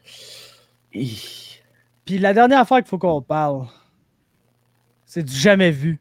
Hi. Puis la dernière affaire qu'il faut qu'on parle, c'est du jamais vu.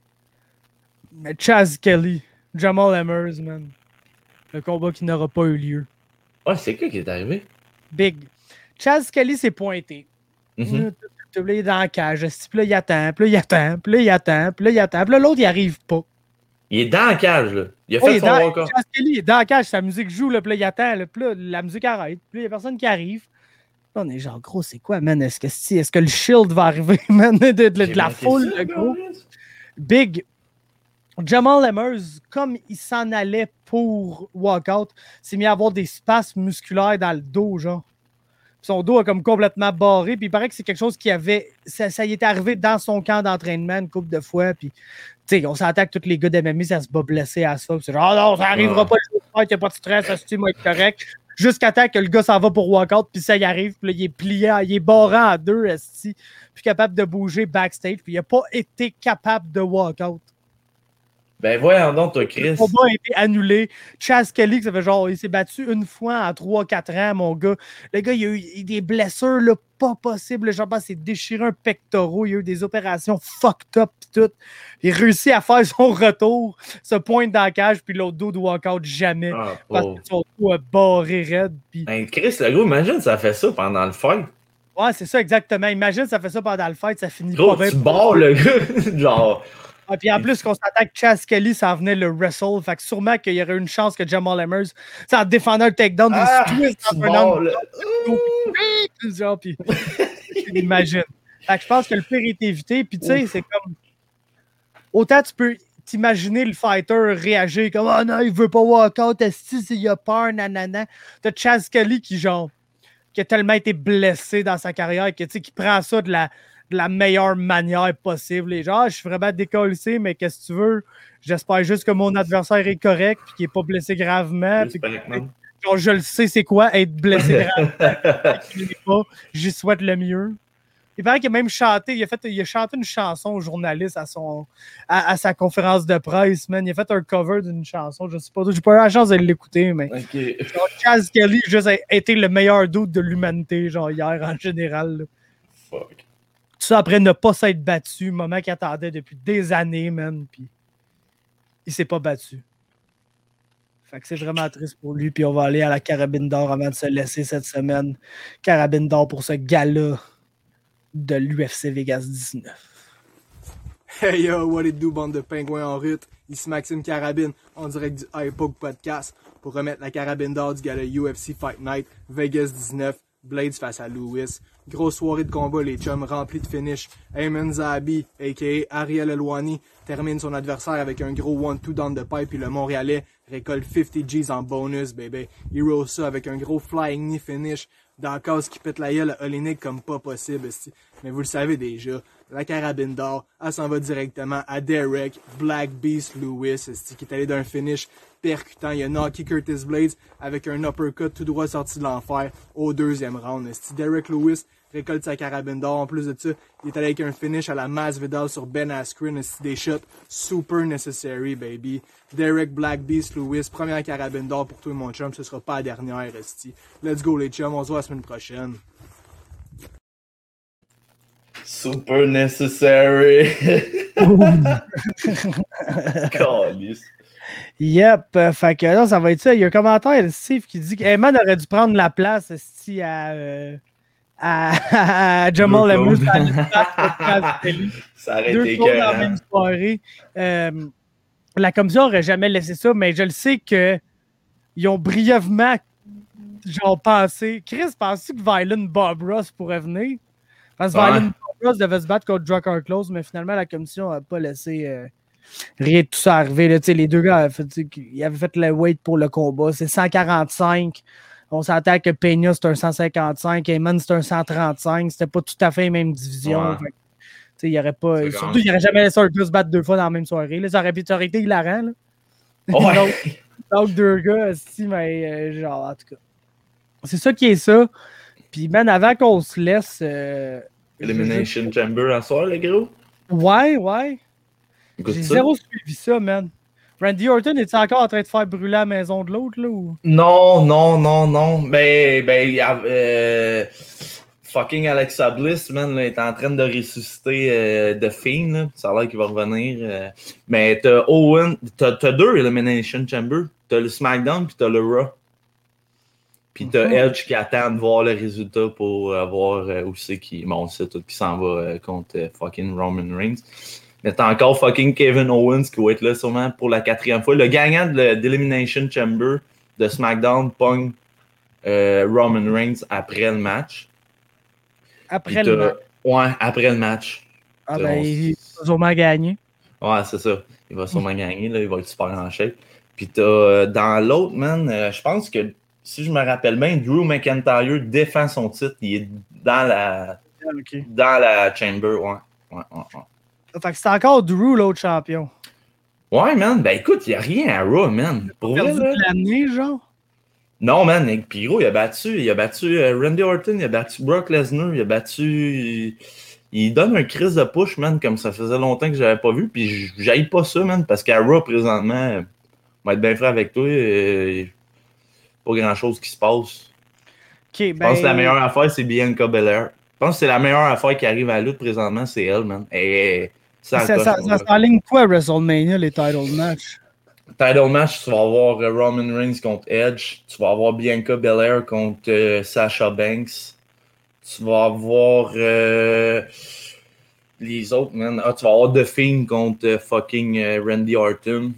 Mais Chaz Kelly, Jamal Emmers, man. Le combat qui n'aura pas eu lieu. Ouais, c'est quoi qui est arrivé? Big. Chaz Kelly s'est pointé. Mhm. Là, Puis là, il est dans la cage. Puis là, il attend. Puis là, il attend. Puis là, il attend. Puis là, il attend. Puis là, l'autre, il arrive pas. Il est dans la cage, là. Il a Ouais, il fait est son dans- record. Chaz Kelly est dans la cage. Sa musique joue. Là, puis là, il attend. Là, puis là, la musique arrête. Puis là, il n'y a personne qui arrive. Là, on est genre, gros, c'est quoi, man? Est-ce que, si- est-ce que le shield va arriver, man? De, de- de J'ai la manqué foule, ça, le gros. gars. Big. Jamal Emmers, comme il s'en allait pour walkout, s'est mis à avoir des spasmes musculaires dans le dos, genre. Son dos a comme complètement barré, puis il paraît que c'est quelque chose qui avait... Ça, ça y est arrivé dans son camp d'entraînement une couple de fois, puis... Tu sais, on s'entend que tous les gars d'M M A, ça se bat blessé à ça. puis C'est genre, oh non, ça arrivera Ah. pas, il n'y a pas de stress, ça se moi être correct. Jusqu'à temps que le gars s'en va pour walkout, puis ça y arrive, puis là, il est plié, il est barré en deux, esti, puis capable de bouger backstage, puis il n'a pas été capable de walkout. Ben voyons donc, toi, Le Chris. combat a été annulé. Chaz Kelly, ça fait genre, il s'est battu une fois en trois quatre ans, mon gars. Le gars, il a eu des blessures, là, pas possible. Genre, il s'est déchiré un pectoral. Il a eu des opérations fucked up, pis tout. Il a réussi à faire son retour, se pointe dans la cage, puis l'autre dos de walkout jamais. Ah, Parce pauvre. que son dos a barré raide. Puis... Ben, Chris, le gros, imagine, ça fait ça pendant le fight. Ouais, c'est ça, exactement. Imagine, ça fait ça pendant le fight, ça finit Gros, pas bien. tu barres le gars. Genre. Ah, puis en plus, qu'on s'attend que Chaz Kelly s'en venait le wrestle. Fait que sûrement qu'il y aurait une chance que Jamal Emmers, c'est en défendant le takedown, Ah, il se twist tu dans un barres angle. le. Genre, puis imagine. Fait que je pense que le pire est évité. Puis tu sais, c'est comme. Autant tu peux t'imaginer le fighter réagir comme oh non, il veut pas walk out, est-ce qu'il a peur, nanana. T'as Chaz Kelly qui, genre, qui a tellement été blessé dans sa carrière, que, qui prend ça de la, de la meilleure manière possible. Les gens, ah, je suis vraiment décollissé, mais qu'est-ce que tu veux? J'espère juste que mon adversaire est correct et qu'il n'est pas blessé gravement. Puis, genre, je le sais, c'est quoi être blessé gravement. J'y souhaite le mieux. Il paraît qu'il a même chanté, il a, fait, il a chanté une chanson au journaliste à, son, à, à sa conférence de presse, man. Il a fait un cover d'une chanson, je sais pas, j'ai pas eu la chance de l'écouter, mais okay. Genre, Chaz Kelly a juste été le meilleur doute de l'humanité, genre hier en général. Là. Fuck. Tout ça après ne pas s'être battu, moment qu'il attendait depuis des années, man, puis il s'est pas battu. Fait que c'est vraiment triste pour lui, puis on va aller à la Carabine d'or avant de se laisser cette semaine. Carabine d'or pour ce gala de l'U F C Vegas dix-neuf. Hey yo, what it do, bande de pingouins en route? Ici Maxime Carabine, en direct du iPoke Podcast, pour remettre la Carabine d'or du gala U F C Fight Night Vegas dix-neuf, Blades face à Lewis. Grosse soirée de combat, les chums remplis de finish. Ayman Zahabi, a k a. Ariel Helwani, termine son adversaire avec un gros one two down de pipe, puis le Montréalais récolte cinquante G's en bonus, baby. Il rose ça avec un gros flying knee finish. Dans le cas qui pète la gueule à Oleinik comme pas possible, esti. Mais vous le savez déjà, la Carabine d'or, elle s'en va directement à Derek Black Beast Lewis, esti, qui est allé d'un finish percutant. Il a knocké Curtis Blades avec un uppercut tout droit sorti de l'enfer au deuxième round. Esti. Derek Lewis récolte sa Carabine d'or. En plus de ça, il est allé avec un finish à la Masvidal sur Ben Askren. Esti, des shots super necessary, baby. Derek Black Beast Lewis, première Carabine d'or pour toi, mon chum. Ce sera pas la dernière, esti. Let's go, les chums. On se voit la semaine prochaine. Super necessary. Calice. Yep. Euh, fait que là, ça va être ça. Il y a un commentaire de Steve qui dit que Heyman aurait dû prendre la place esti, à, euh, à, à Jamal Amos. Ça aurait Deux été fois dans la écœurant. même soirée. Euh, la commission aurait jamais laissé ça, mais je le sais que ils ont brièvement genre pensé. Chris, penses-tu que Violent Bob Ross pourrait venir? Parce que Ouais. Violent Bob Ross devait se battre contre Drucker Close, mais finalement la commission n'a pas laissé euh, rien de tout ça arriver. Là. Les deux gars avaient fait, ils avaient fait le weight pour le combat. C'est cent quarante-cinq. On s'entend que Peña c'est un cent cinquante-cinq, Heyman c'est un cent trente-cinq. C'était pas tout à fait les mêmes divisions. Ouais. Fait, il y aurait pas, C'est surtout, il n'aurait jamais laissé un gars se battre deux fois dans la même soirée. Là, ça, aurait, ça aurait été hilarant. Là. Ouais. donc, donc, deux gars, si, mais euh, genre, en tout cas. C'est ça qui est ça. Puis, man, avant qu'on se laisse. Euh, Elimination je... Chamber à soir, les gros? Ouais, ouais. Écoute J'ai ça. zéro suivi ça, man. Randy Orton, est-il encore en train de faire brûler la maison de l'autre, là? Ou... Non, non, non, non. Ben, ben, il y a, euh, fucking Alexa Bliss, man, là, est en train de ressusciter euh, The Fiend, là. Ça a l'air qu'il va revenir. Euh. Mais t'as Owen, t'as, t'as deux Elimination Chamber. T'as le SmackDown puis t'as le Raw. Puis t'as Mhm. Edge qui attend de voir le résultat pour euh, voir euh, où c'est qui. Bon, on sait tout qui s'en va euh, contre euh, fucking Roman Reigns. Mais t'as encore fucking Kevin Owens qui va être là sûrement pour la quatrième fois. Le gagnant de d'Elimination Chamber de SmackDown pogne euh, Roman Reigns après le match. Après Puis le t'as- match. Ouais, après le match. Ah, t'as- ben, on- il va sûrement gagner. Ouais, c'est ça. Il va sûrement gagner, là. Il va être super en shape. Puis t'as euh, dans l'autre, man, euh, je pense que si je me rappelle bien, Drew McIntyre défend son titre. Il est dans la, Ah, ok. dans la chamber. Ouais, ouais, ouais. ouais. Fait que c'est encore Drew, l'autre champion. Ouais, man. Ben écoute, il n'y a rien à Raw, man. Pour vrai, Perdu là. de l'année, genre. Non, man. Nick Pyro, il a battu. Il a battu euh, Randy Orton, il a battu Brock Lesnar, il a battu. Il, il donne un crise de push, man, comme ça faisait longtemps que je l'avais pas vu. Puis j'aille pas ça, man, parce qu'à Raw, présentement, euh, on va être bien frère avec toi. Euh, pas grand chose qui se passe. Ok, ben. Je pense que la meilleure affaire, c'est Bianca Belair. Je pense que c'est la meilleure affaire qui arrive à la lutte présentement, c'est elle, man. Et ça, Ça, ça, ça s'enligne quoi, WrestleMania, les title match? Title match, tu vas avoir euh, Roman Reigns contre Edge. Tu vas avoir Bianca Belair contre euh, Sasha Banks. Tu vas avoir euh, les autres, man. Ah, tu vas avoir The Fiend contre euh, fucking euh, Randy Orton.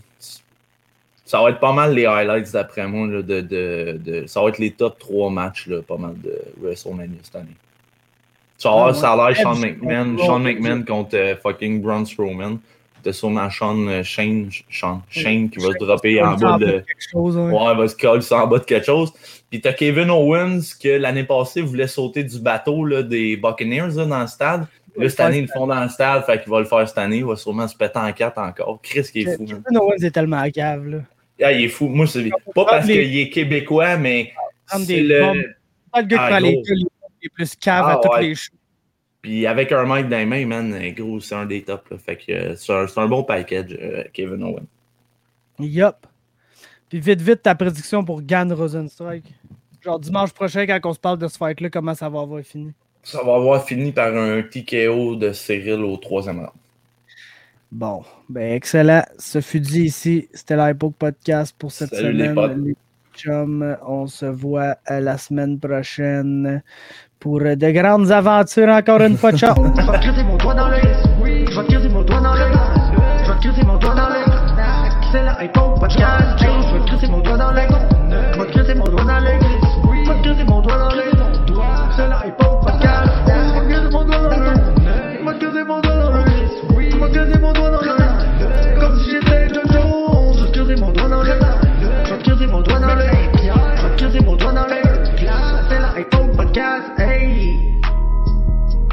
Ça va être pas mal les highlights d'après moi. Là, de, de, de, ça va être les top trois matchs, là, pas mal de WrestleMania cette année. Tu vas avoir, Ah, ouais. ça a l'air Sean Edge McMahon, contre Sean Raw. McMahon contre euh, fucking Braun Strowman. T'as sûrement Sean, Shane, Sean, Shane qui va se dropper en bas de. Chose, ouais. ouais, il va se coller en bas de quelque chose. Puis t'as Kevin Owens que l'année passée voulait sauter du bateau là, des Buccaneers là, dans le stade. Là, cette année, ils le font dans le stade, fait qu'il va le faire cette année. Il va sûrement se péter en quatre encore. Chris qui est fou. Kevin Owens est tellement à cave, là. Ah, il est fou. Moi, c'est pas parce les... qu'il est québécois, mais c'est le... Bombes. Pas le gars qui prend les gars les plus caves ah, à toutes ouais. les shows. Puis avec un mic dans les mains, man, gros, c'est un des tops. Là. Fait que euh, c'est, un, c'est un bon package, euh, Kevin Owens. Yup. Puis vite, vite, ta prédiction pour Gann Rosenstrike. Genre dimanche prochain, quand on se parle de ce fight-là, comment ça va avoir fini? Ça va avoir fini par un T K O de Cyril au troisième round. Bon, ben excellent. Ce fut dit ici. C'était l'Hypoke Podcast pour cette Salut semaine. Les potes. Les chums, on se voit la semaine prochaine pour de grandes aventures encore une fois. Ciao! Je vais te creuser mon doigt dans l'œil. Je vais te creuser mon doigt dans l'œil. Je vais te creuser mon doigt dans l'œil. C'est la Hypoke Podcast. Je vais te creuser mon doigt dans l'œil. Je vais te creuser mon doigt dans l'œil. Je vais te creuser mon doigt dans l'œil. C'est la Hypoke Podcast. Je vais te creuser mon doigt dans l'œil. Je vais te creuser mon doigt dans l'œil. Je vais te creuser mon doigt dans l'œil. Comme si j'étais John Jones. Je vais te creuser mon doigt dans l'œil. Je vais te creuser mon doigt dans l'œil.